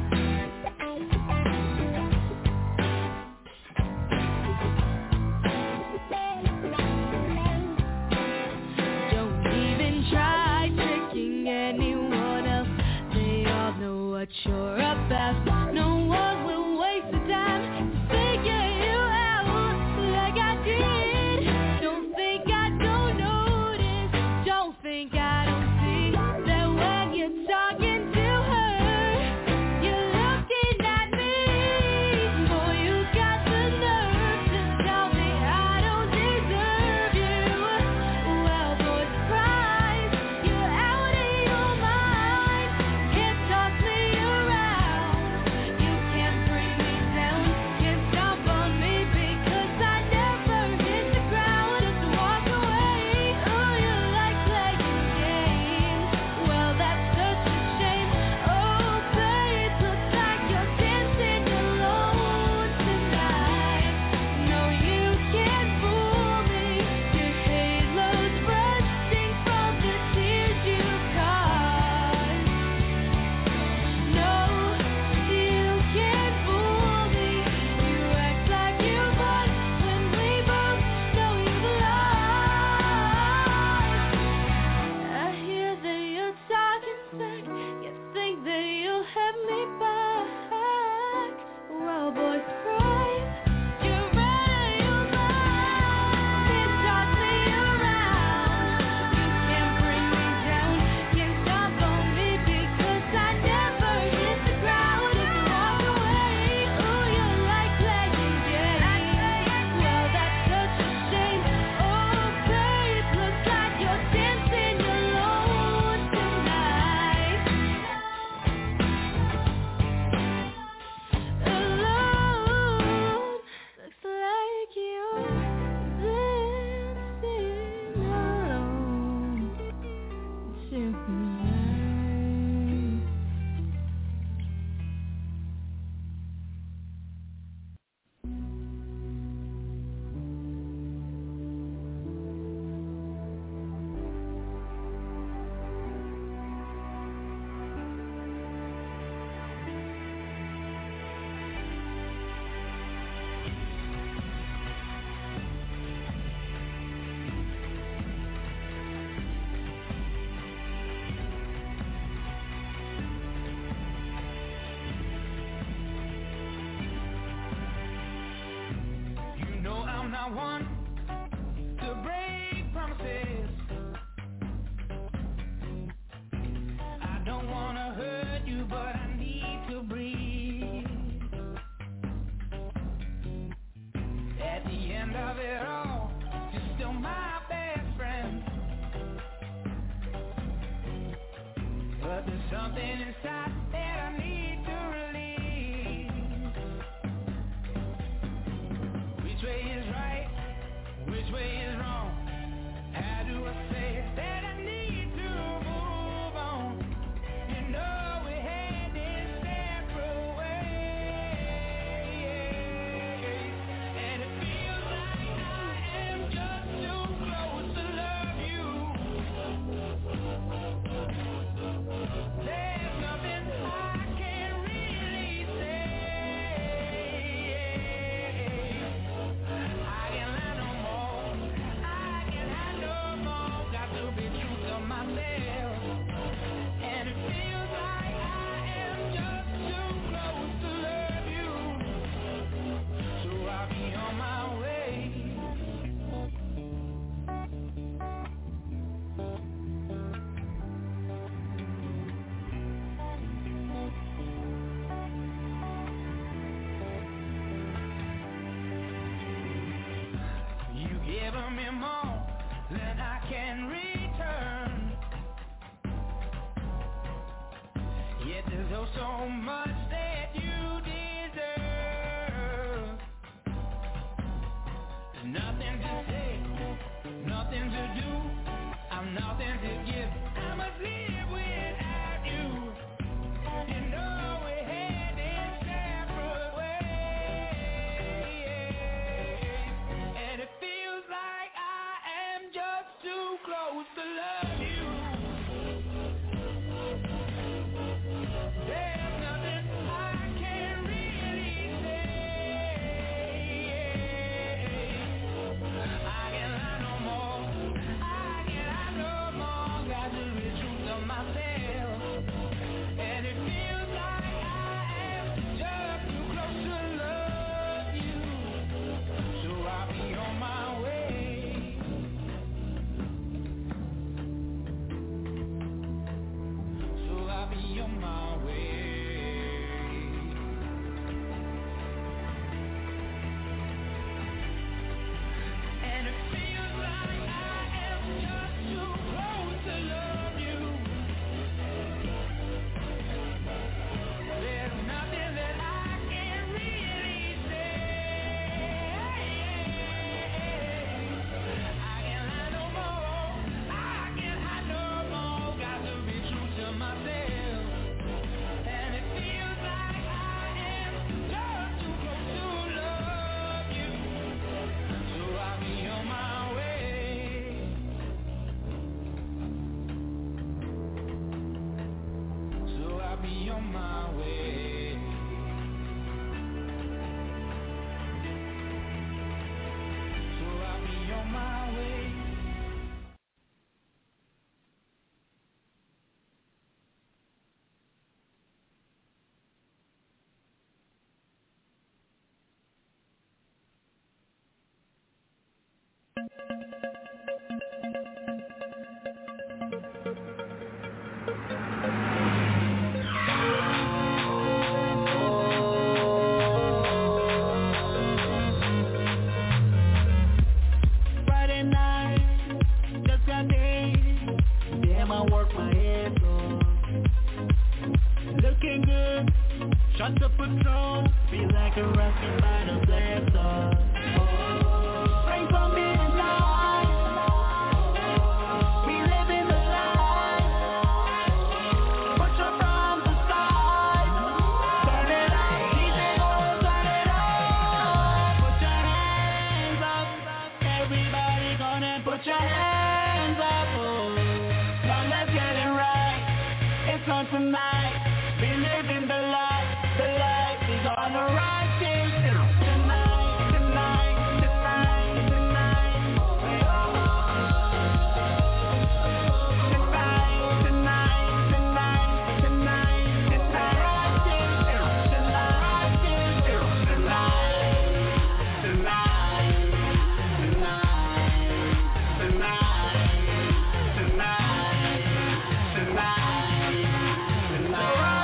Don't even try tricking anyone else. They all know what you're about. No one will waste the time to figure you out like I did. Don't think I don't notice. Don't think I don't see that when you're talking to her, you're looking at me. Boy, you got the nerve to tell me I don't deserve you. Well, boy, surprise, you're out of your mind. Can't toss me around. Pray for me tonight. We living the life. on tonight. We live in the light, the light is on the rising. Tonight, tonight, tonight, tonight. Tonight, tonight, tonight, tonight, tonight. Rising, tonight, rising, tonight, tonight, tonight, tonight, tonight, tonight.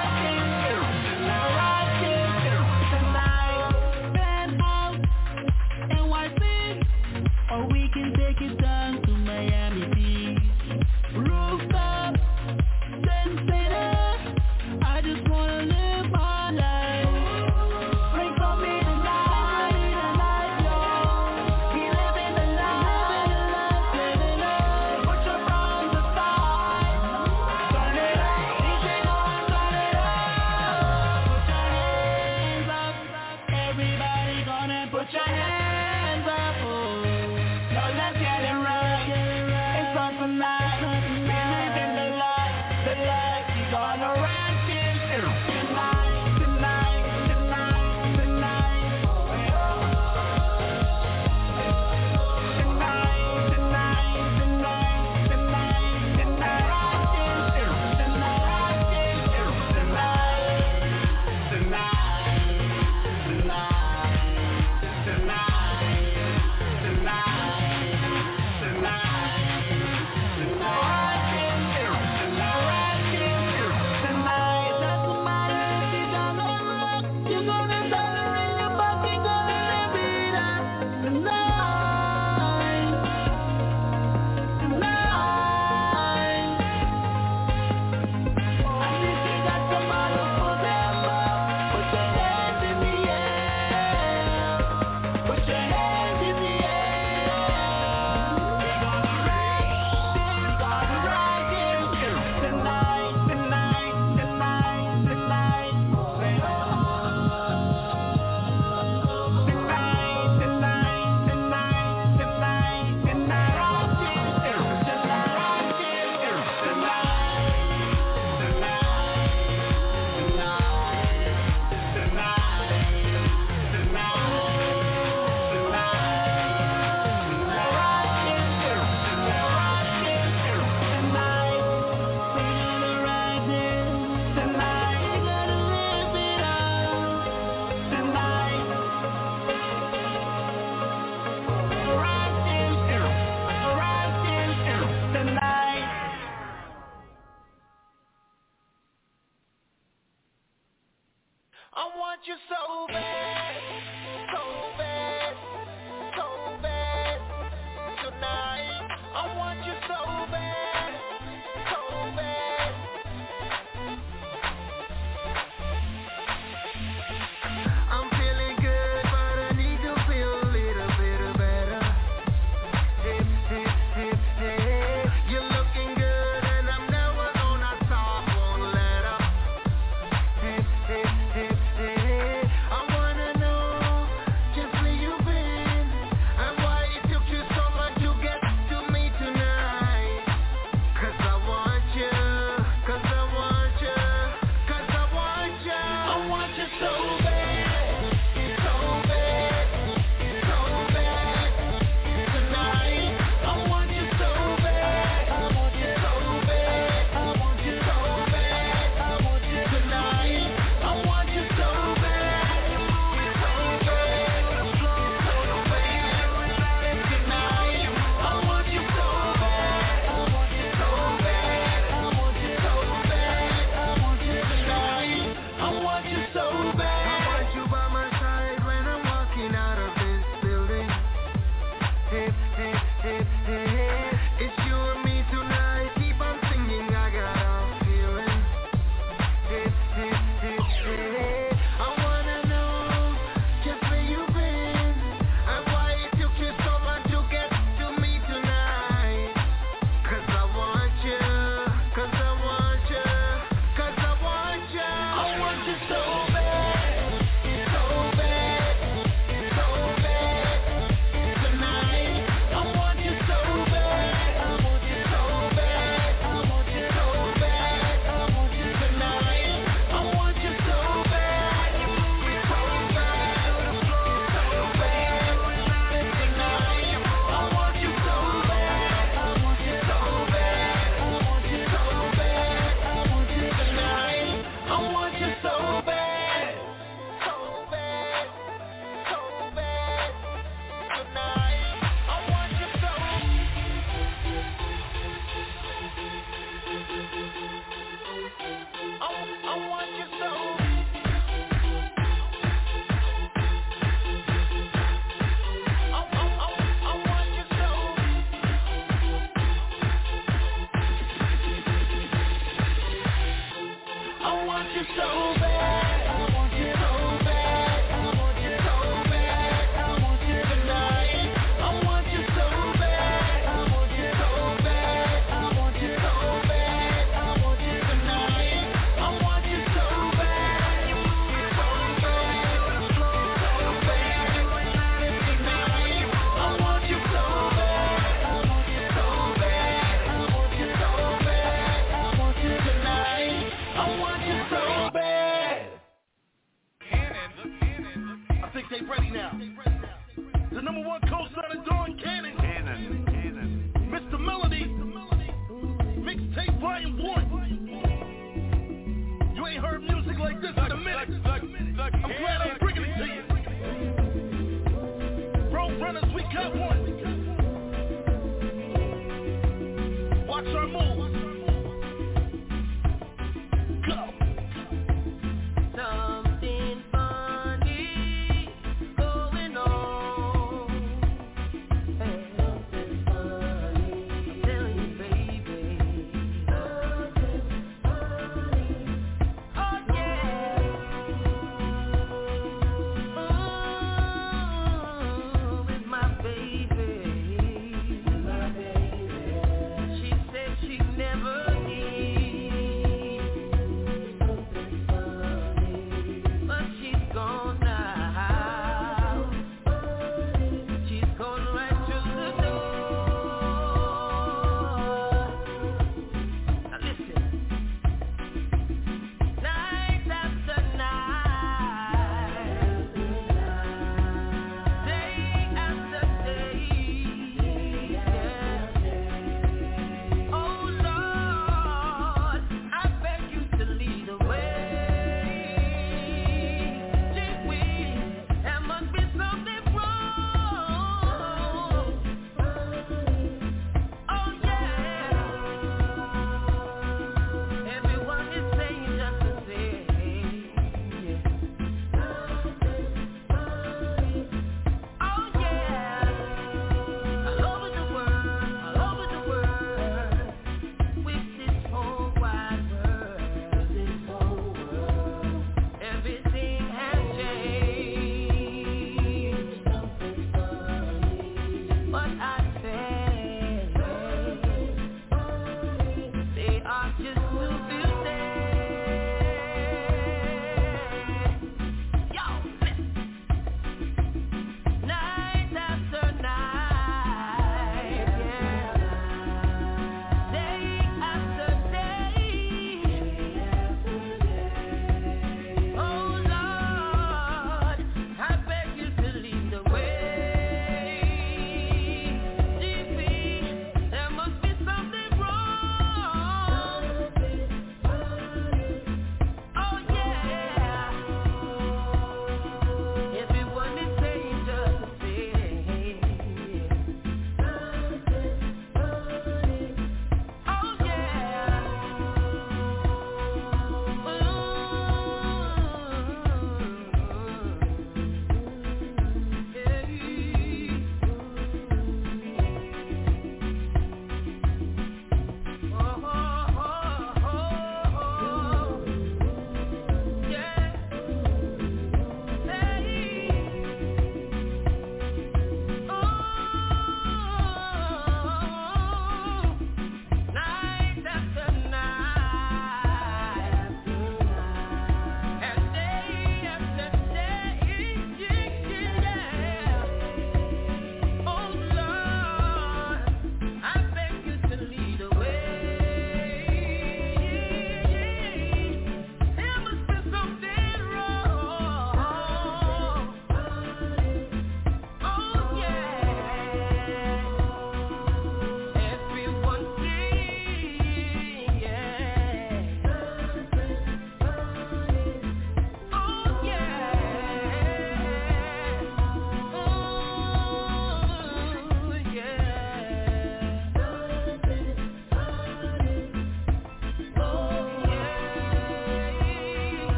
Or we can take it down to Miami Beach. Rooftop, Sensei, I just wanna live my life. Bring for me tonight, tonight, yo. We living the life, living life. Put your arms aside, turn it up, D J go and turn it up. Put your hands up, everybody gonna put your hands up. Oh. Let's get it right, it's on tonight. We live in the light, the light is on the rising. Tonight, tonight, tonight, tonight. Tonight, tonight, tonight, tonight, tonight. Rising, tonight, rising, tonight, tonight, tonight, tonight. I want you so bad, so bad, so bad tonight. I want you so bad, so bad. I'm feeling good, but I need to feel a little bit better. Dip, dip, dip, dip. You're looking good, and I'm never gonna stop, won't let up. Dip, dip, dip. I wanna know just where you've been and why it took you so long to get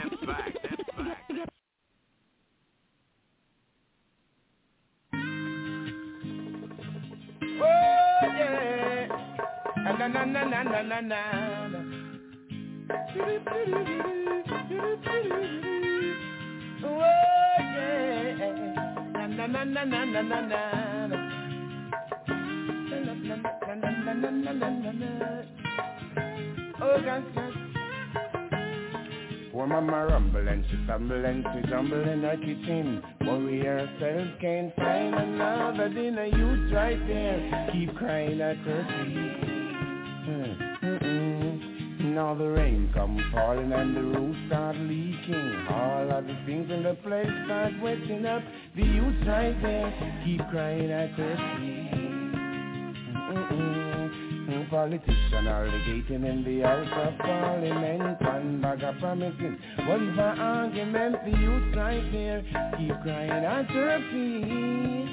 That's fact. That's fact. Oh yeah. Na na na na na na na. Oh yeah. Na na na na na na na na. Oh God, God. Poor mama rumble and she tumble and she jumble in her kitchen. Worry herself can't find another dinner. Youth right there keep crying at her feet. Mm-mm. Now the rain come falling and the roof start leaking. All of the things in the place start wetting up. The youth right there keep crying at her feet. Mm-mm. Politician alligating in the house of parliament. One bag of promises, one for argument. The youth right there keep crying at her feet.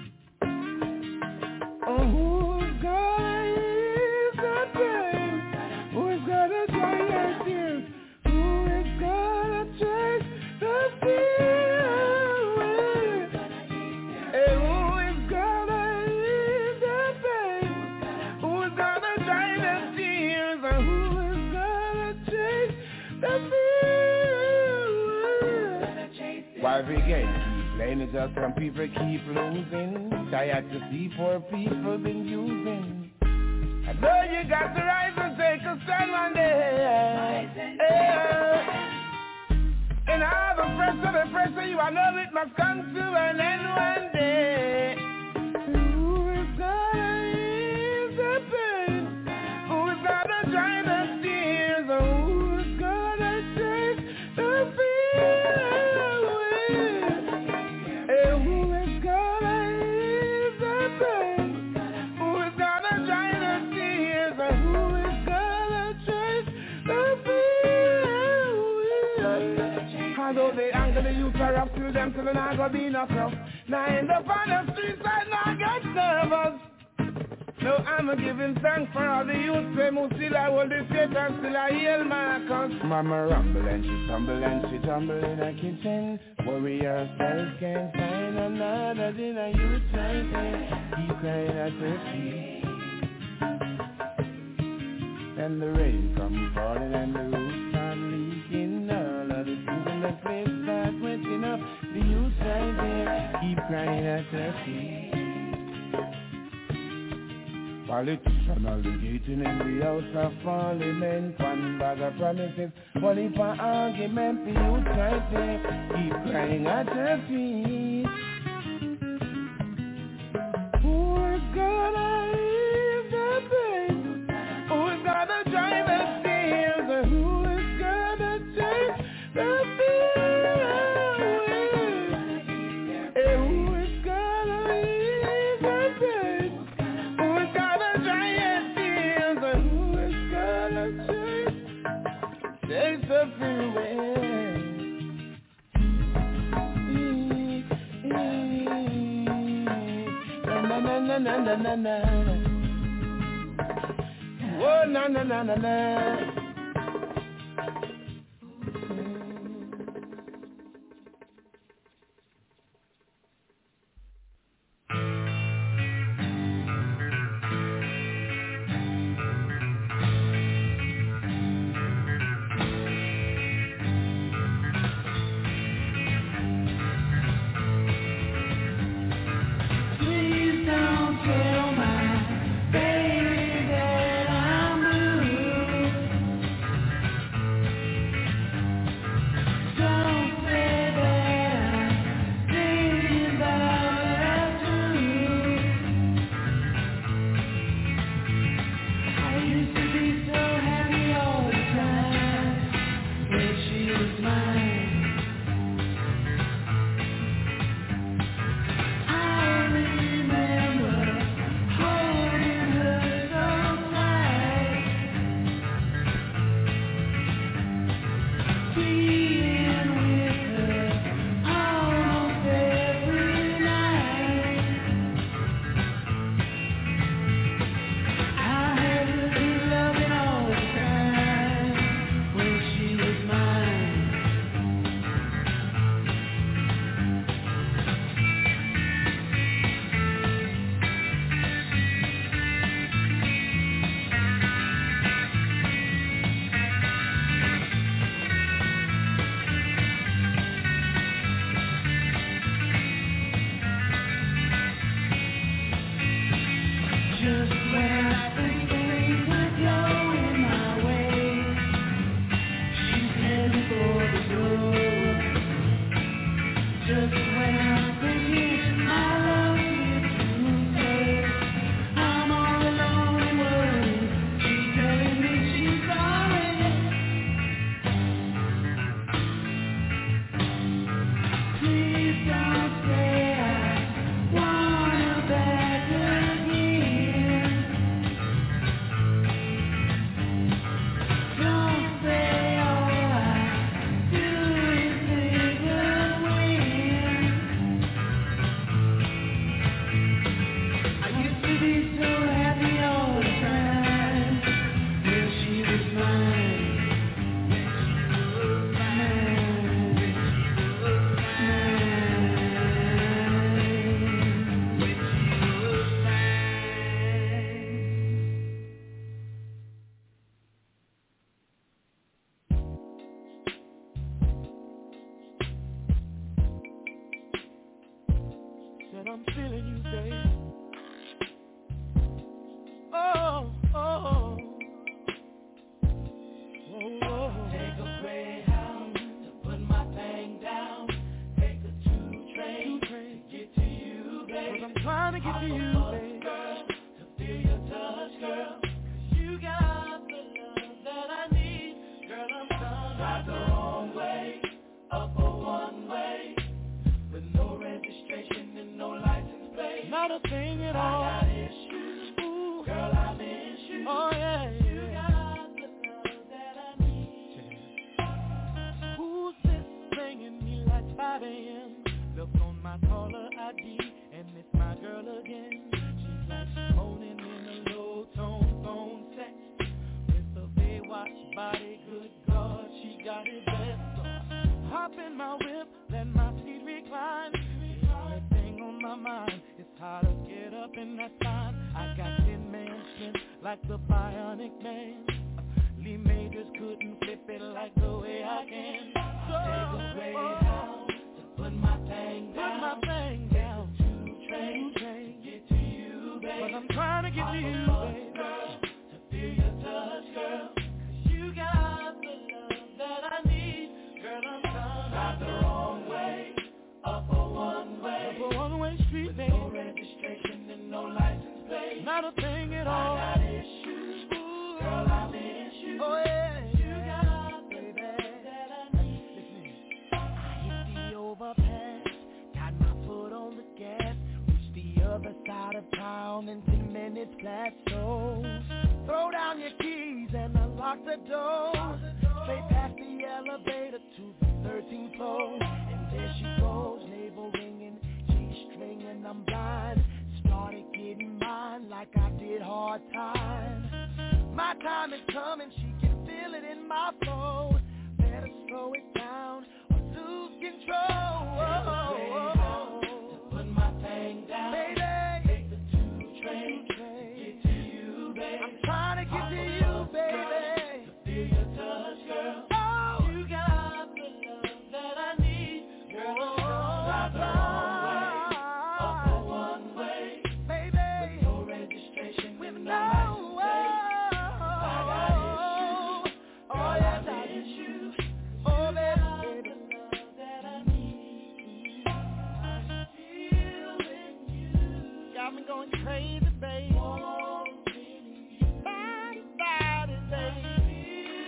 Oh, who's gonna ease the pain? Who's gonna dry your tears? Who is gonna chase the fear away? Hey, who is gonna ease the pain? Who's gonna dry the tears? And who is gonna chase the fear away? Why we get keep playing it just some people keep losing. Tired to see poor people been using. I know you got to rise and take a stand one day. Yeah. And all the pressure, the pressure, you I know it must come to an end one day. Who is gonna ease the pain? Who is gonna dry the tears? Who is gonna take the fear away? And who is gonna ease the pain? Who is gonna dry the tears? And who is gonna chase the fear away? Although they anger the youth are up to them till they're not gonna be enough rough. Now end up on the streets I now get nervous. No, I'm a giving thanks for all the youth say move still I hold the faith and still I heal my cause. Mama rumble and she tumble and she tumble in her kitchen. Worry herself can't find another dinner. You try to keep crying at her feet. And the rain come falling and the roof start leaking. All of the things in the place start wetting up. The youth right there keep crying at her feet. Politician alligating in the house of parliament. One bag of promises, only for argument. The youth right there keep crying at her feet. Who is gonna ease the pain? Who is gonna dry the tears? Who is gonna take the fear away? And who is gonna ease the pain? Who is gonna dry your tears? And who is gonna take, take the fear away? Na na na na na na na. Oh na na na na na. Please don't tell my baby that I'm blue. Don't say that I'm thinking about her too. I used to be so happy all the time when she was mine. I remember holding her so tight, being with her almost every night. I had her be loving all the time when she was mine. I'm feeling you, babe. Oh, oh, oh, oh. Take a Greyhound to put my thing down. Take a two train, Two train. get to you, babe. Cause I'm trying to get to you, babe. Girl, to feel your touch, girl. Cause you got the love that I need. Girl, I'm done. Drive the wrong way, up a one way, with no registration and no license plate. Not a thing at all. I got issues. Ooh. Girl, I miss you. Oh yeah, yeah. You got the love that I need. Who's this ringing me like five a.m.? Look on my caller I D, and it's my girl again. She's like she's moaning in a low tone phone sex with a Baywatch body. Good God, she got it best. So hop in my whip, let my seat recline. The only thing on my mind is how to get up in that spine. I got ten man strength like the Bionic Man. Lee Majors couldn't flip it like the way I can. So, Take a Greyhound to put my thing put down. my thing down. Two train, Two train. get to you, babe. Cause I'm trying to get to you, babe. Girl, to feel your touch, girl. Cause you got the love that I need. Girl, I'm done. Drive the wrong way, up a one way. Up a one-way street, with babe. no registration and no license plate. Not a thing at all. I got issues. Ooh. Girl, I miss you. Oh yeah. You got the love that I need. I hit the overpass, got my foot on the gas, reached the other side of town in ten minutes flat. So throw down your keys and unlock the door. Straight past the elevator to the thirteenth floor, and there she goes, navel ringing, G-string, and I'm blind. Started getting mine like I did Hard Time. My time is coming, she can feel it in my flow. Better slow it down or lose control. Put my thing down. Baby, take the two train, get to you, baby. I'm trying to get to you, baby. To feel your touch, girl. Oh, you got the love that I need. Girl, I'm drive the wrong way, up a one way, baby. With no registration, with no no. license plate. I got issues. Girl, I miss you. Oh, baby. Got me going crazy, baby. Body, body, baby.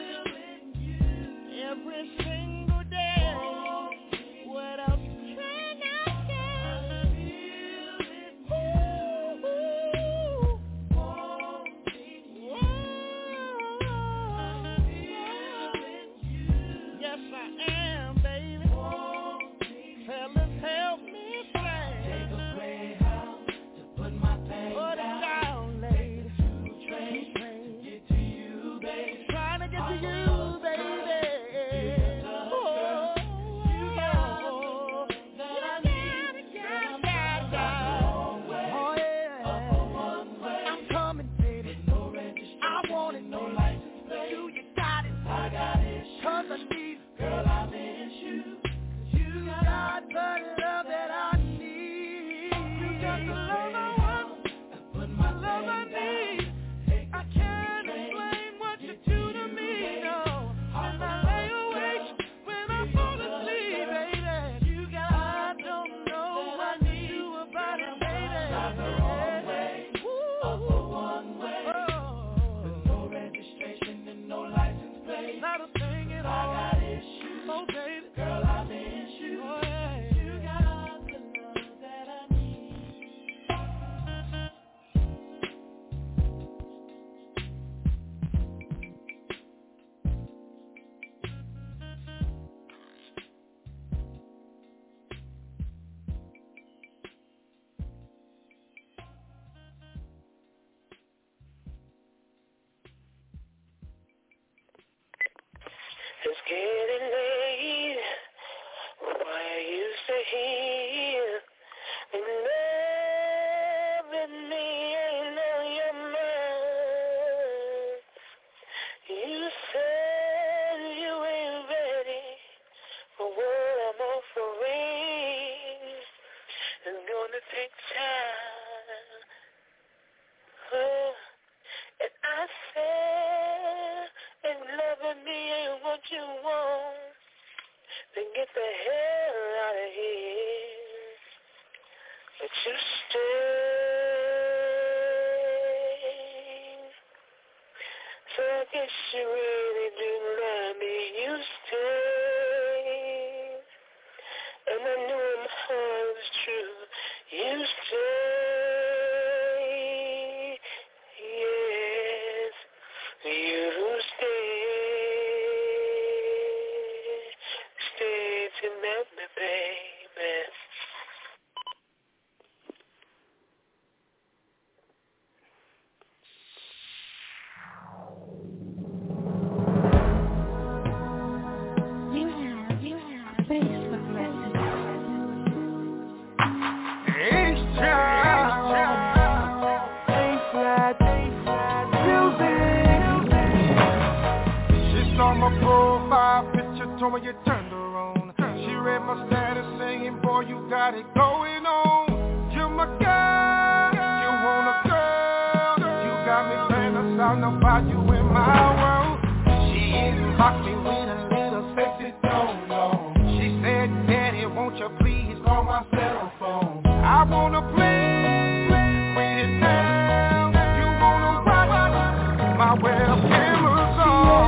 Every single day. What else can I say? Ooh, ooh. Yes, I am, baby. Fellas, help me sing. Take a Greyhound to put my thing Put it down. down, lady. Two train, get to you, baby. Trying to get to you, baby. Oh, you got the love that I need. got, Girl, got, I'm got. the wrong way, Oh, yeah. up a one way. I'm coming, baby. With no registration, I want it, no baby. license plate. You, you got it. I got issues. Cause I need it. Girl, I miss you. You got the love that I need. You got the love I want. Put my The love I thing down. need. I can't explain what you do to me, no. When I lay awake, when I fall asleep, baby. You got, I don't know what to do about it, baby. Drive the wrong way, Ooh. up a one way. With Oh. no registration and no license plate. Not a thing at I all. got issues. Oh, baby. Girl, I miss you. Oh, yeah. You got the love that I need. It's getting late. Why are you still here? And loving me ain't on your mind. You said you ain't ready for what I'm offering. It's gonna take child. Oh, and I said, if loving me ain't what you want, then get the hell out of here. But you stay. So I guess you really do love me. You stay. And I knew in my heart it was true. You stay. Yes, you stay. Stay to love me, baby. You have, you have Facebook messages. Extra. On my profile picture, told me you turned her on. She read my status saying, boy, you got it going on. You're my girl, you want a girl. You got me fantasizing about you in my world. She inboxed me with a little sexy tone on. She said, Daddy, won't you please call my cell phone? I wanna play, bring it down. You wanna watch my webcam's on.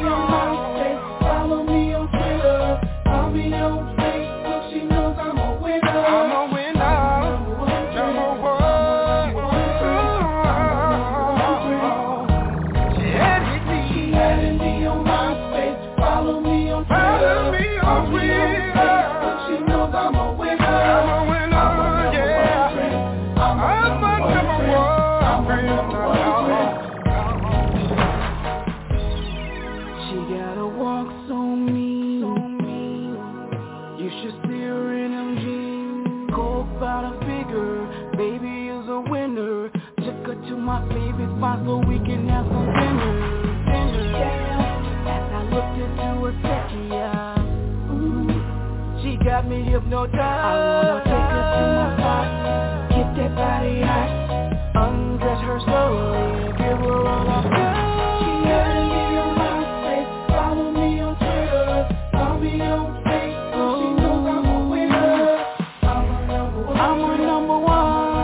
So we can have some dinner, dinner. Yeah. As I looked into her sexy eyes, ooh, she got me hypnotized. I wanna take her to my spot, get that body hot, undress her slowly, give her all I got. She added me on MySpace, follow me on Twitter, follow me on Facebook. She knows I'm a winner. I'm a number one. I'm a number one.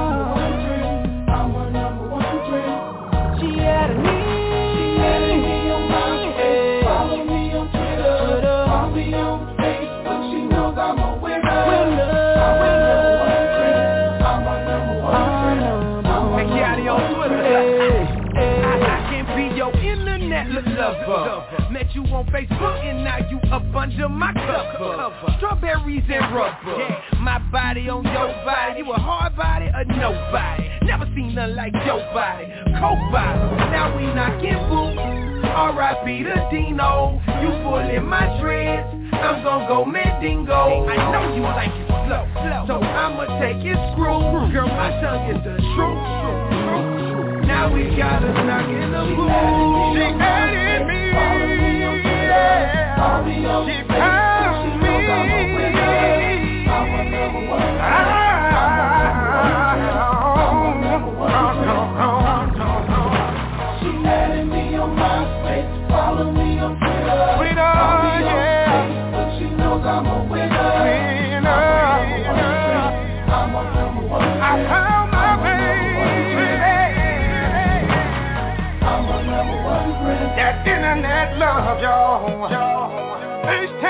Met you on Facebook and now you up under my cover. Strawberries and rubber, yeah. My body on your body. You a hard body or nobody. Never seen nothing like your body. Coke bottle, now we knocking boots. R I P to Dino. You pulling my dreads, I'm gon' go Mandingo. I know you like it slow, so I'ma take it screw. Girl, my tongue is the truth. Now we got us knocking the boots. She added me. Yeah. She found me. She added me on MySpace, follow me on Twitter. Twitter, yeah. But she knows I'm a winner. Winner. I'm a number one. I found my baby. I'm a number one friend. That internet love, y'all. It's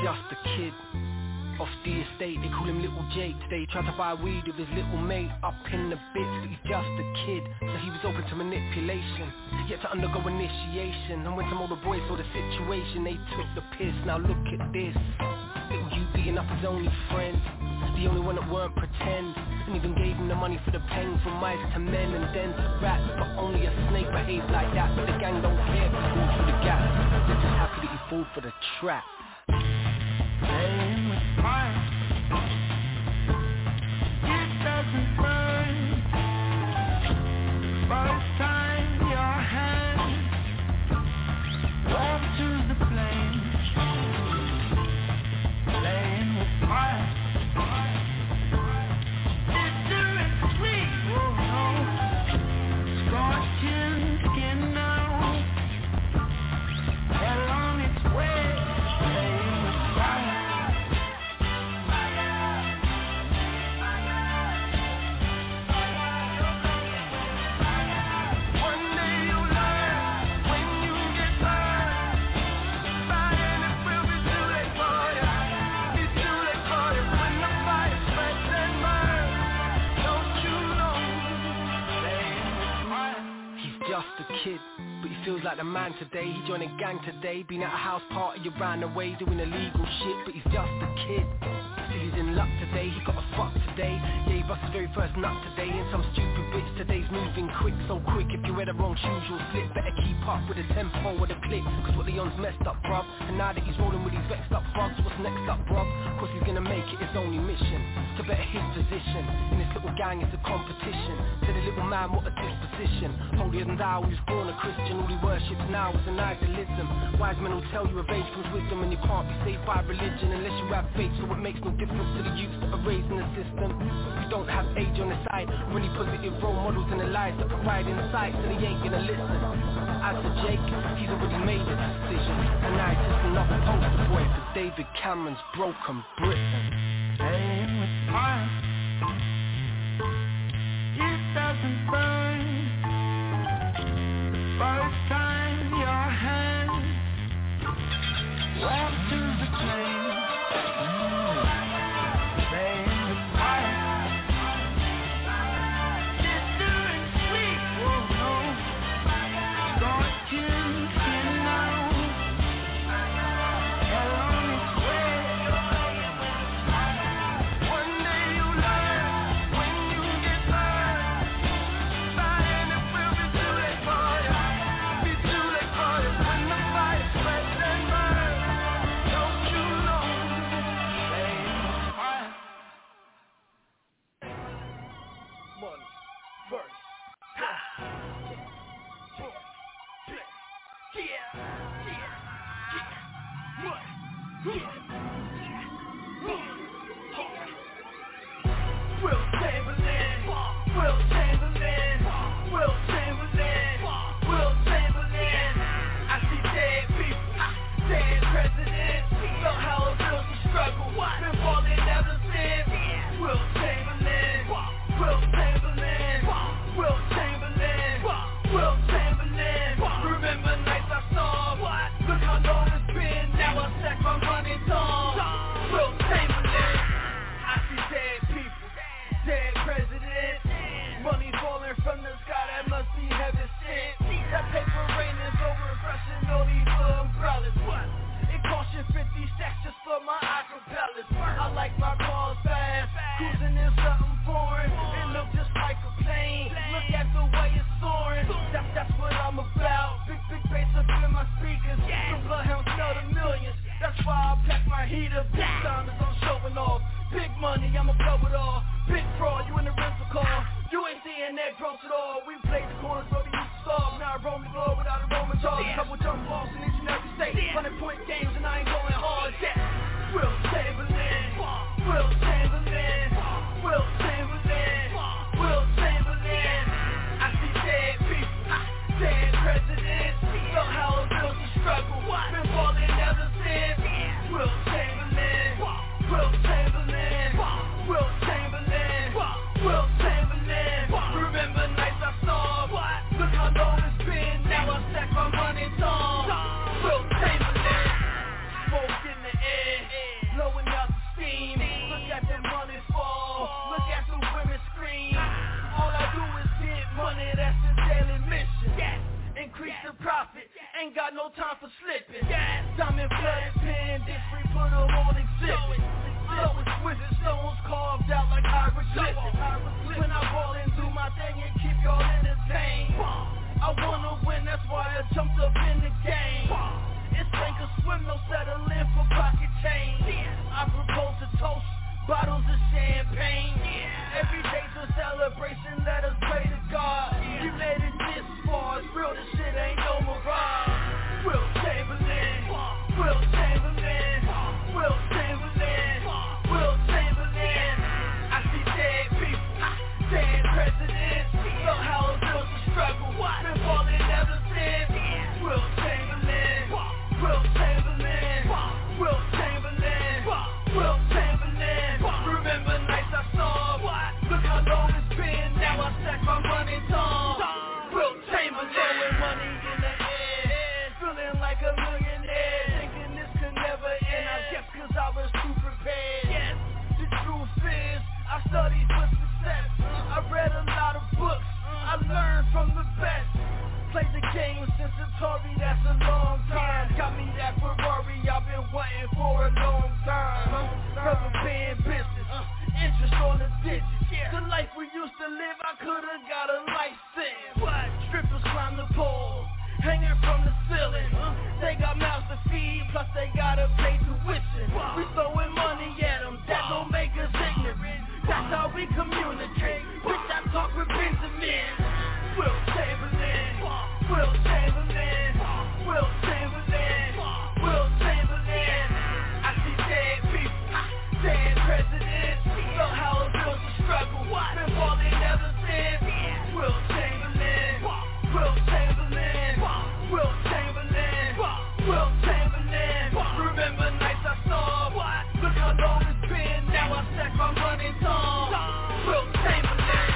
just a kid off the estate, they call him Little Jake. Today he tried to buy weed with his little mate, up in the bits, but he's just a kid, so he was open to manipulation, yet to undergo initiation. And when some older boys saw the situation, they took the piss. Now look at this, little you beating up his only friend, the only one that weren't pretend, and even gave him the money for the pain, from mice to men and then to rats. But only a snake behaves like that, but the gang don't care if he falls through the gap. They're just happy that he fall for the trap. Playing with fire, it doesn't burn. First time your hand walk to the flame. Playing with fire, bitter and sweet. Oh no, scorching skin now, hell on its way. Playing with fire. Just a kid, but he feels like the man today. He joined a gang today, been at a house party, you ran away doing illegal shit, but he's just a kid. Still he's in luck today, he got a fuck today. Gave us his very first nut today, and some stupid bitch today's moving quick, so quick. If you wear the wrong shoes you'll slip, better keep up with the tempo or the click, cause what Leon's messed up, bruv. And now that he's rolling with his vexed up frogs, what's next up, bruv? Cause he's gonna make it his only mission to better his position. In this little gang it's a competition. To the little man, what a disposition. Holier than thou, he was born a Christian. All he worships now is an idolism. Wise men will tell you of age comes wisdom, and you can't be saved by religion unless you have faith. So it makes no difference to the youth that are raised in the system. We don't have age on the side, really positive role models in the lives that provide insight, so they ain't gonna listen. As for Jake, he's already made a decision, and now he's just another poster boy for David Cameron's Broken Britain. Playing with fire, it doesn't burn. The first time your hand walk to the flame. Playing with fire, bitter and sweet. Oh no, scorching skin now, hell on its way. One day you learn, when you get burned, fire, it will be too late for you. Be too late for you when the fire spreads and burns. Don't you know? Playing with fire. Money first. Will Chamberlain, Will Chamberlain, Will Chamberlain, Will Chamberlain. I see dead people, dead presidents. Know how it feels to struggle, been falling ever since. Will Chamberlain, Will Chamberlain, Will Chamberlain, Will Chamberlain. Remember nights I saw, look how long it's been. Now I stack my money tall. Will Chamberlain, I see dead people, dead presidents. Money falling from the sky, that must be heaven sent. That paper rain is so refreshing, no need for umbrellas. What? It cost you fifty stacks just for my acapellas. I like my cars fast, cruising in something foreign. It look just like a plane, look at the way it's soaring. That's, that's what I'm about, big, big bass up in my speakers. The bloodhounds smell the millions, that's why I pack my heat up. Big time is I'm showing off, big money, I'ma blow it all. Big fraud, you in the rental car, you ain't seeing that gross at all. We played the corners where we used to solve, now I roam the globe without a Roman charge. Couple jump balls in each and every state, hundred point games and I ain't going hard yet. Will Chamberlain, Will Chamberlain, Will Chamberlain, Will Chamberlain. I see dead people, dead presidents. Know how it feels to struggle, been falling ever since. Will Chamberlain, Will Chamberlain, Will Chamberlain, Will Chamberlain. Remember nights I saw. the profit, ain't got no time for slipping. Diamond flooded pen, this free put them on exhibit. So exquisite, stones carved out like hieroglyphics. When I ball and do my thing and keep y'all entertained. I wanna win, that's why I jumped up in the game. It's sink or swim, no settling for pocket change. I propose a toast, bottles of champagne. Every day's a celebration, let us pray to God. We made it this far, it's real, this shit ain't no mirage. Will Chamberlain, Will Chamberlain, Will Chamberlain, Will Chamberlain. I see dead people, dead presidents. Know how it feels to struggle, been falling ever since. Will Chamberlain, Will Chamberlain, Will Chamberlain, Will Chamberlain. Remember nights I saw, look how long it's been, now I stack my money tall. Will Chamberlain, throwing money in the air, feeling like a millionaire, thinking this could never end. I guess cause I was too prepared. Yes, the truth is, I studied for success. I read a lot of books, I learned from the best. Played the game since Atari, that's a long time. Got me that Ferrari, I've been waiting for a long time. Rubber band business, interest on the digits. The life we used to live, I could've got a life sentence. Strippers climb the pole, hanging from the ceiling. They got mouths to feed, plus they gotta pay tuition. We throwing money at them, that don't make us ignorant. That's how we communicate. Bitch, I talk with Benjamin. Will Chamberlain, Will Chamberlain, Will Chamberlain, Will Chamberlain. I see dead people, dead presidents. Know how it feels to struggle, been falling ever since. Will Chamberlain, Will Chamberlain, Will Chamberlain, Will Chamberlain. Remember nights I saw, look how long it's been, now I stack my money tall. Will Chamberlain.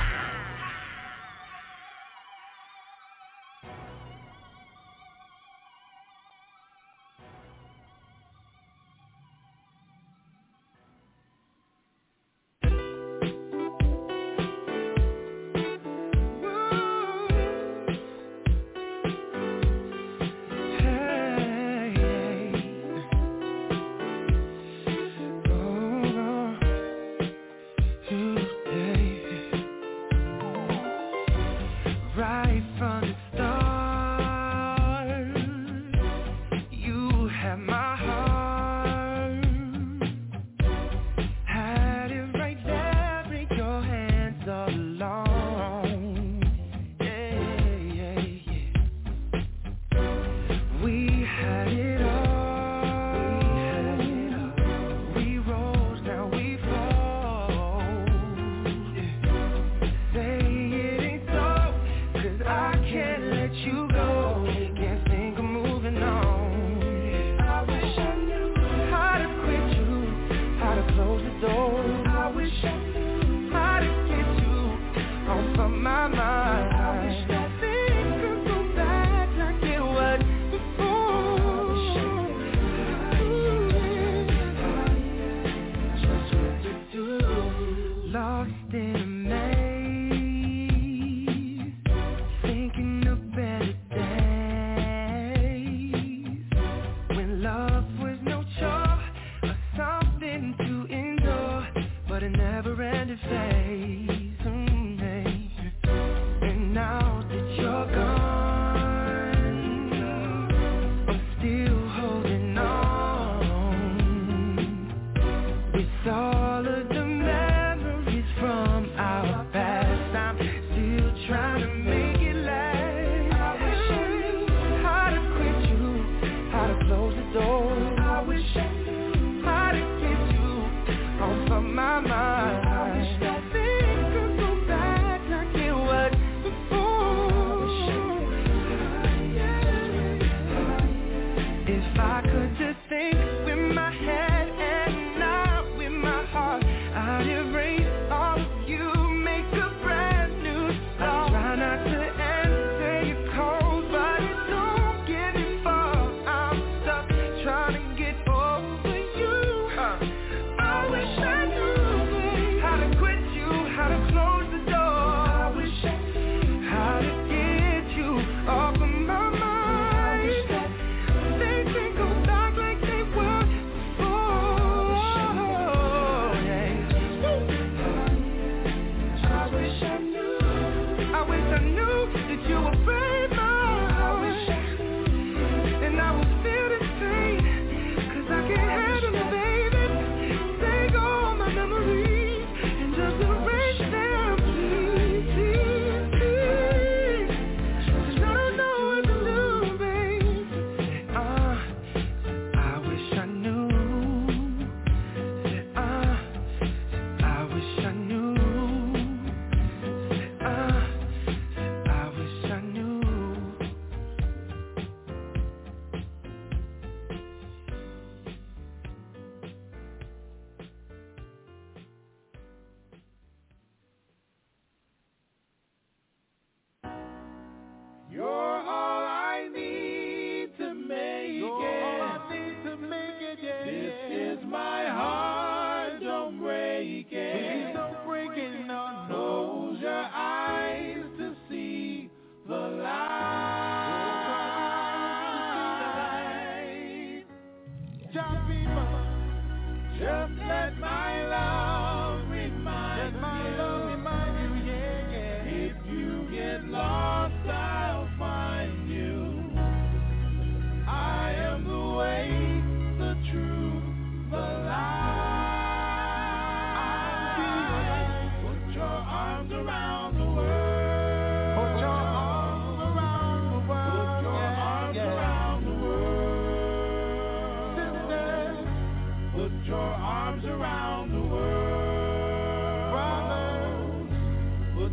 Lost in a maze, thinking of better days.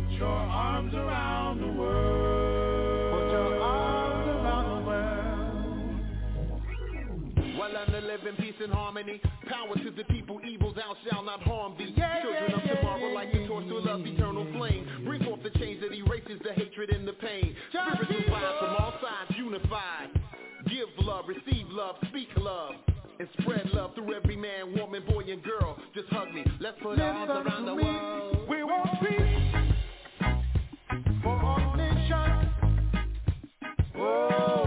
your arms around the world. Put your arms around the world. While I'm to live in peace and harmony, power to the people, evil thou shalt not harm thee. Yeah, children yeah, of tomorrow yeah, like the torch to love eternal flame. Break off the chains that erases the hatred and the pain. Spiritual vibes from all sides unified. Give love, receive love, speak love, and spread love through every man, woman, boy, and girl. Just hug me. Let's put our arms around the world. We want peace for all nations. Oh.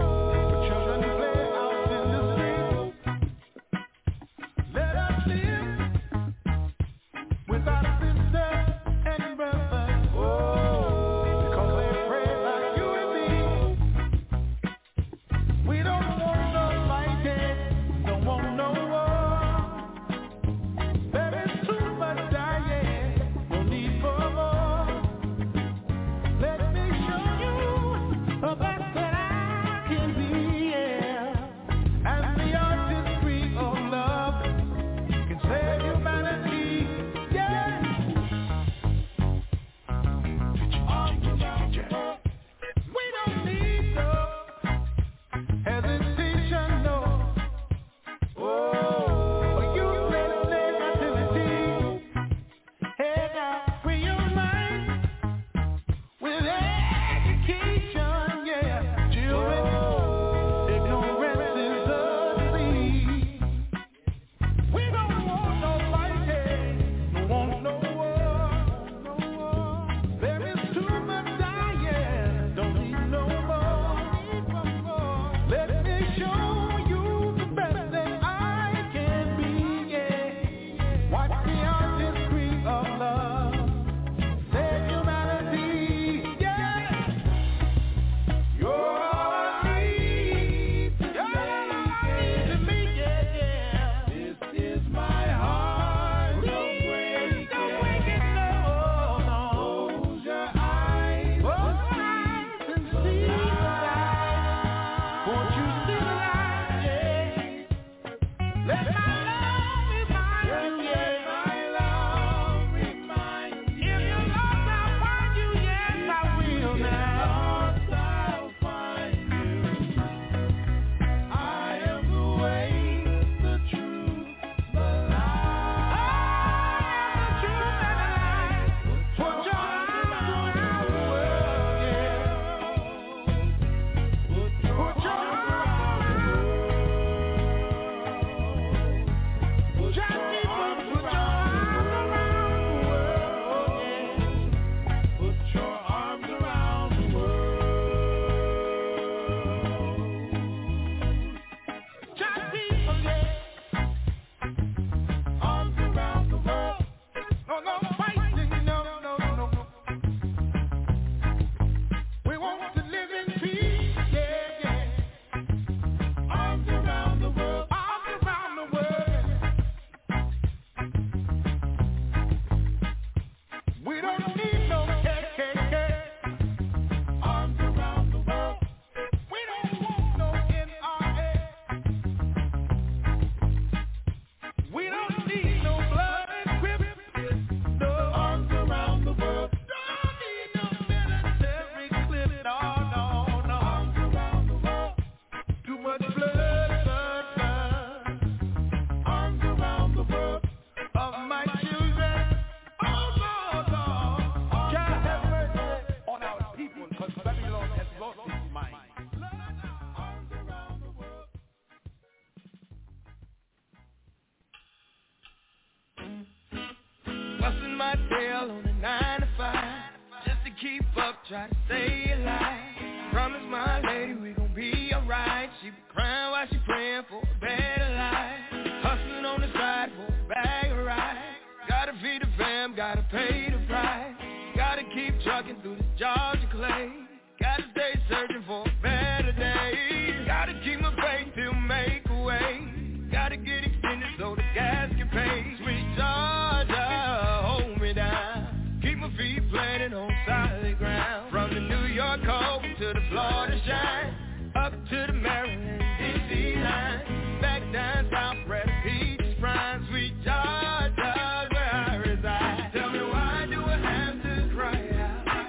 Sweet Georgia, where I reside. Tell me, why do I have to cry out?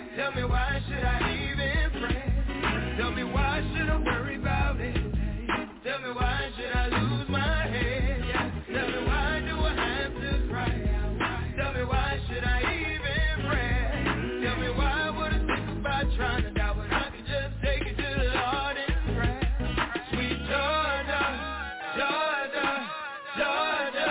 why should I worry about it? Tell me why should I lose my head? Tell me why do I have to cry? Tell me why should I even pray? Tell me why would I think about trying to die when I could just take it to the Lord and pray? Sweet Georgia, Georgia, Georgia,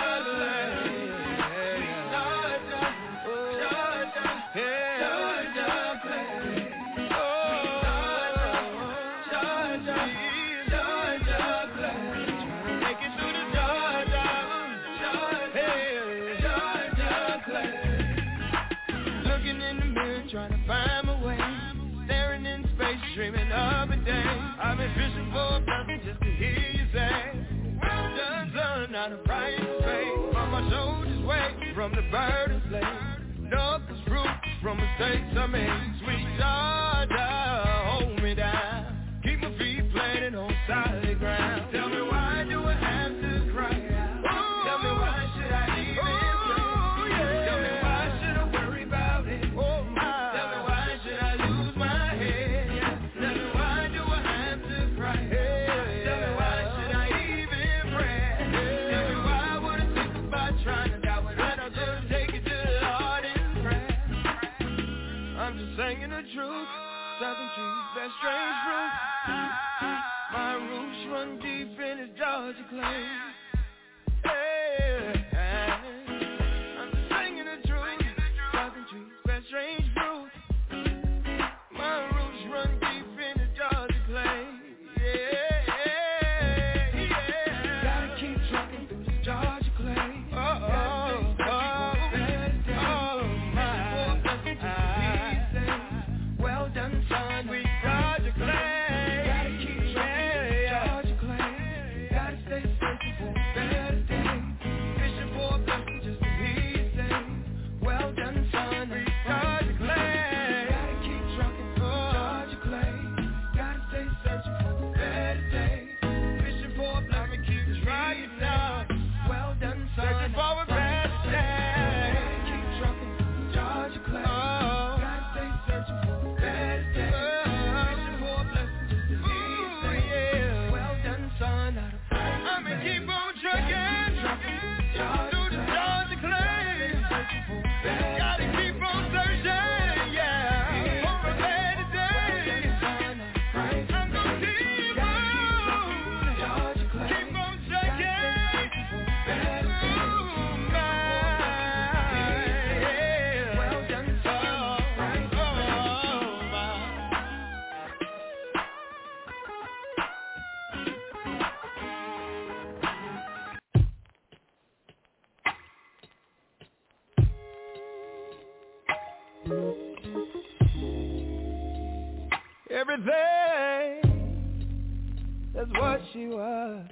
dreaming of a day I've been fishing for something just to hear you say well done, son, not a price to pay on my shoulders weight from the burden slave knuckles fruit from mistakes I made sweet Georgia, hold me down keep my feet planted on solid ground tell me why do I have to cry oh, tell me why should I even oh, yeah. Tell me why should I worry about it oh, my. Tell me why should I lose my head singing the truth, southern trees, that strange fruit. My roots run deep in this Georgia clay. Hey, I'm just singing the truth, southern trees, that strange fruit. My roots run deep in this Georgia clay. Yeah, yeah. Gotta keep trucking through this Georgia clay. Uh-oh. Everything, that's what she was.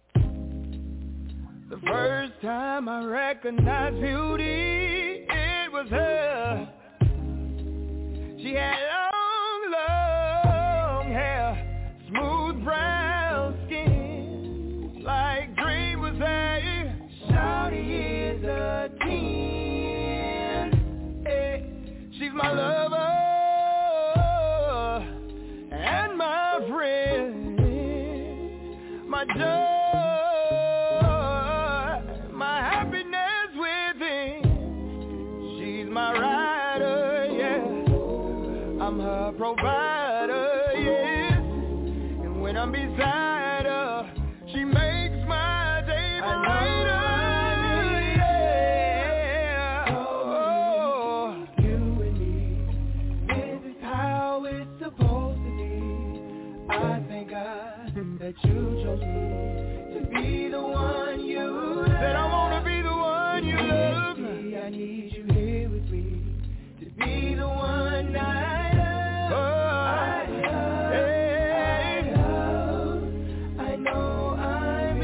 The first time I recognized beauty, it was her. She had long, long hair, smooth brown skin, like dream was a shawty is a ten. Hey, she's my lover. My joy, my happiness within. She's my rider, yeah. I'm her provider, yes. And when I'm beside her, she makes my day brighter, yeah. Oh, you and me, this is how it's supposed to be. I thank God that you chose me to be the one you love. That I wanna be the one you love. I need you here with me to be the one I love. Oh, I love, hey. I love. I know I'm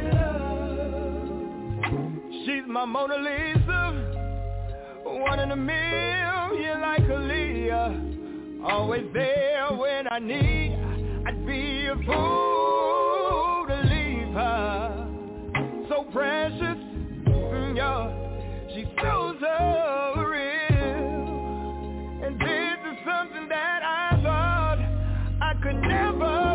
in love. She's my Mona Lisa, one in a million like Aaliyah. Always there when I need. I'd be a fool to leave her. So precious, yeah, she's so, so real. And this is something that I thought I could never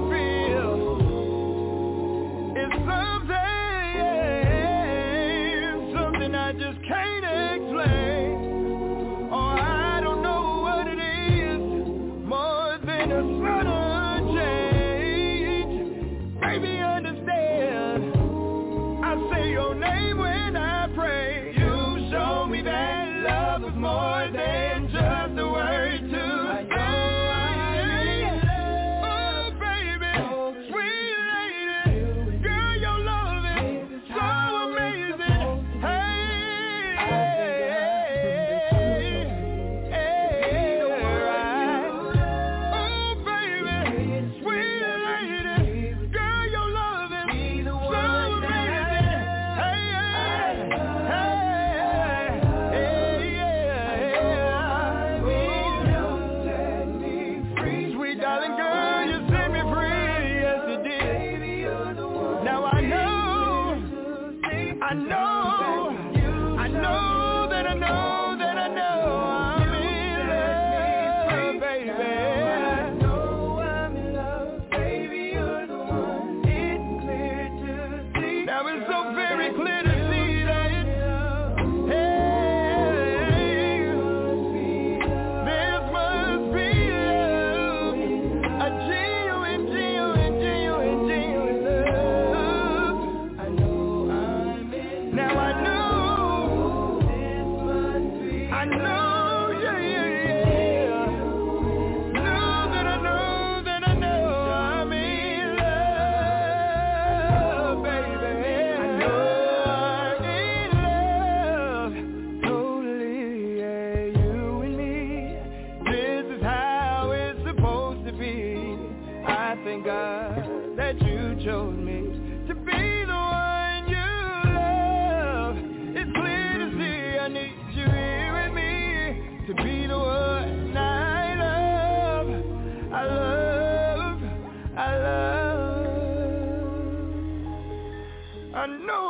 God that you chose me to be the one you love. It's clear to see I need you here with me to be the one I love. I love, I love. I know.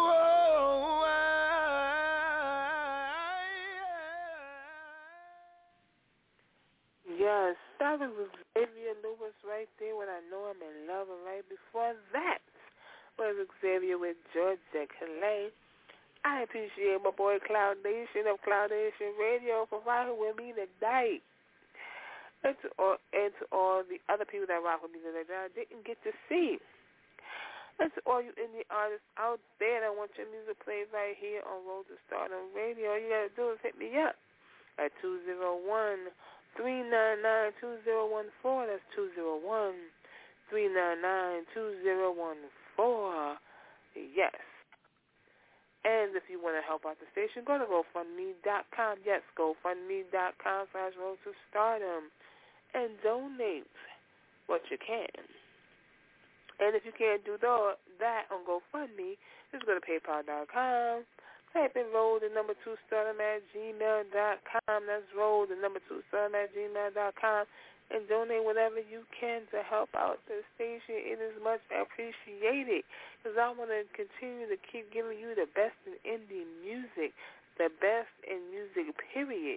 Yes, that was Xavier Lewis right there when I know I'm in love. And right before that was Xavier with Georgia Calais. I appreciate my boy Cloud Nation of Cloud Nation Radio for rocking with me tonight. And to all, and to all the other people that rock with me tonight that I didn't get to see. And to all you indie artists out there that want your music played right here on Road to Stardom Radio, all you got to do is hit me up at two oh one, three nine nine, two oh one four. That's two oh one, three nine nine, two oh one four. Yes. And if you want to help out the station, go to GoFundMe dot com. Yes, GoFundMe dot com slash Road to Stardom. And donate what you can. And if you can't do that on GoFundMe, just go to PayPal dot com. Type in roll the number two stardom at gmail dot com. That's roll the number two stardom at gmail dot com. And donate whatever you can to help out the station. It is much appreciated because I want to continue to keep giving you the best in indie music, the best in music, period.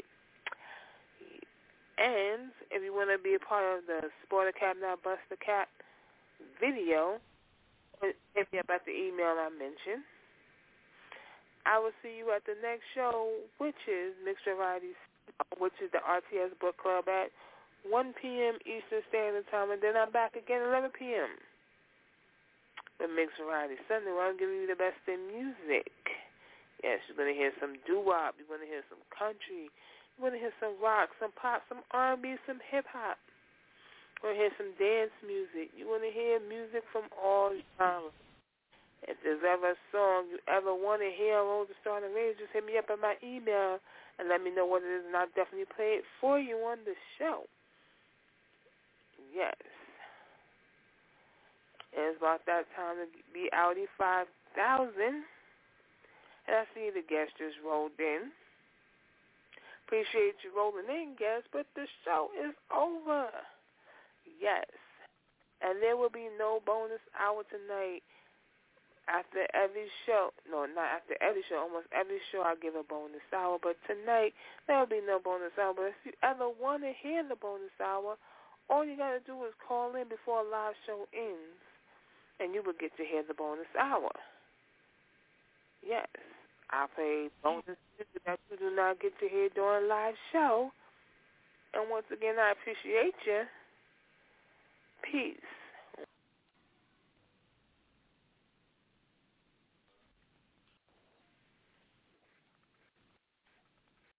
And if you want to be a part of the Sport a Cap Now Bust a Cap video, hit me up at the email I mentioned. I will see you at the next show, which is Mixed Varieties, which is the R T S Book Club at one p.m. Eastern Standard Time, and then I'm back again at eleven p.m. with Mixed Varieties Sunday, where I'm giving you the best in music. Yes, you're going to hear some doo-wop, you're going to hear some country, you're going to hear some rock, some pop, some R and B, some hip-hop. You're going to hear some dance music. You're going to hear music from all genres. If there's ever a song you ever want to hear on Road to Stardom Radio, just hit me up at my email and let me know what it is, and I'll definitely play it for you on the show. Yes. It's about that time to be Audi five thousand. And I see the guests just rolled in. Appreciate you rolling in, guests, but the show is over. Yes. And there will be no bonus hour tonight. After every show, no, not after every show, almost every show I give a bonus hour, but tonight there will be no bonus hour. But if you ever want to hear the bonus hour, all you got to do is call in before a live show ends, and you will get to hear the bonus hour. Yes, I play bonus music that you do not get to hear during a live show. And once again, I appreciate you. Peace.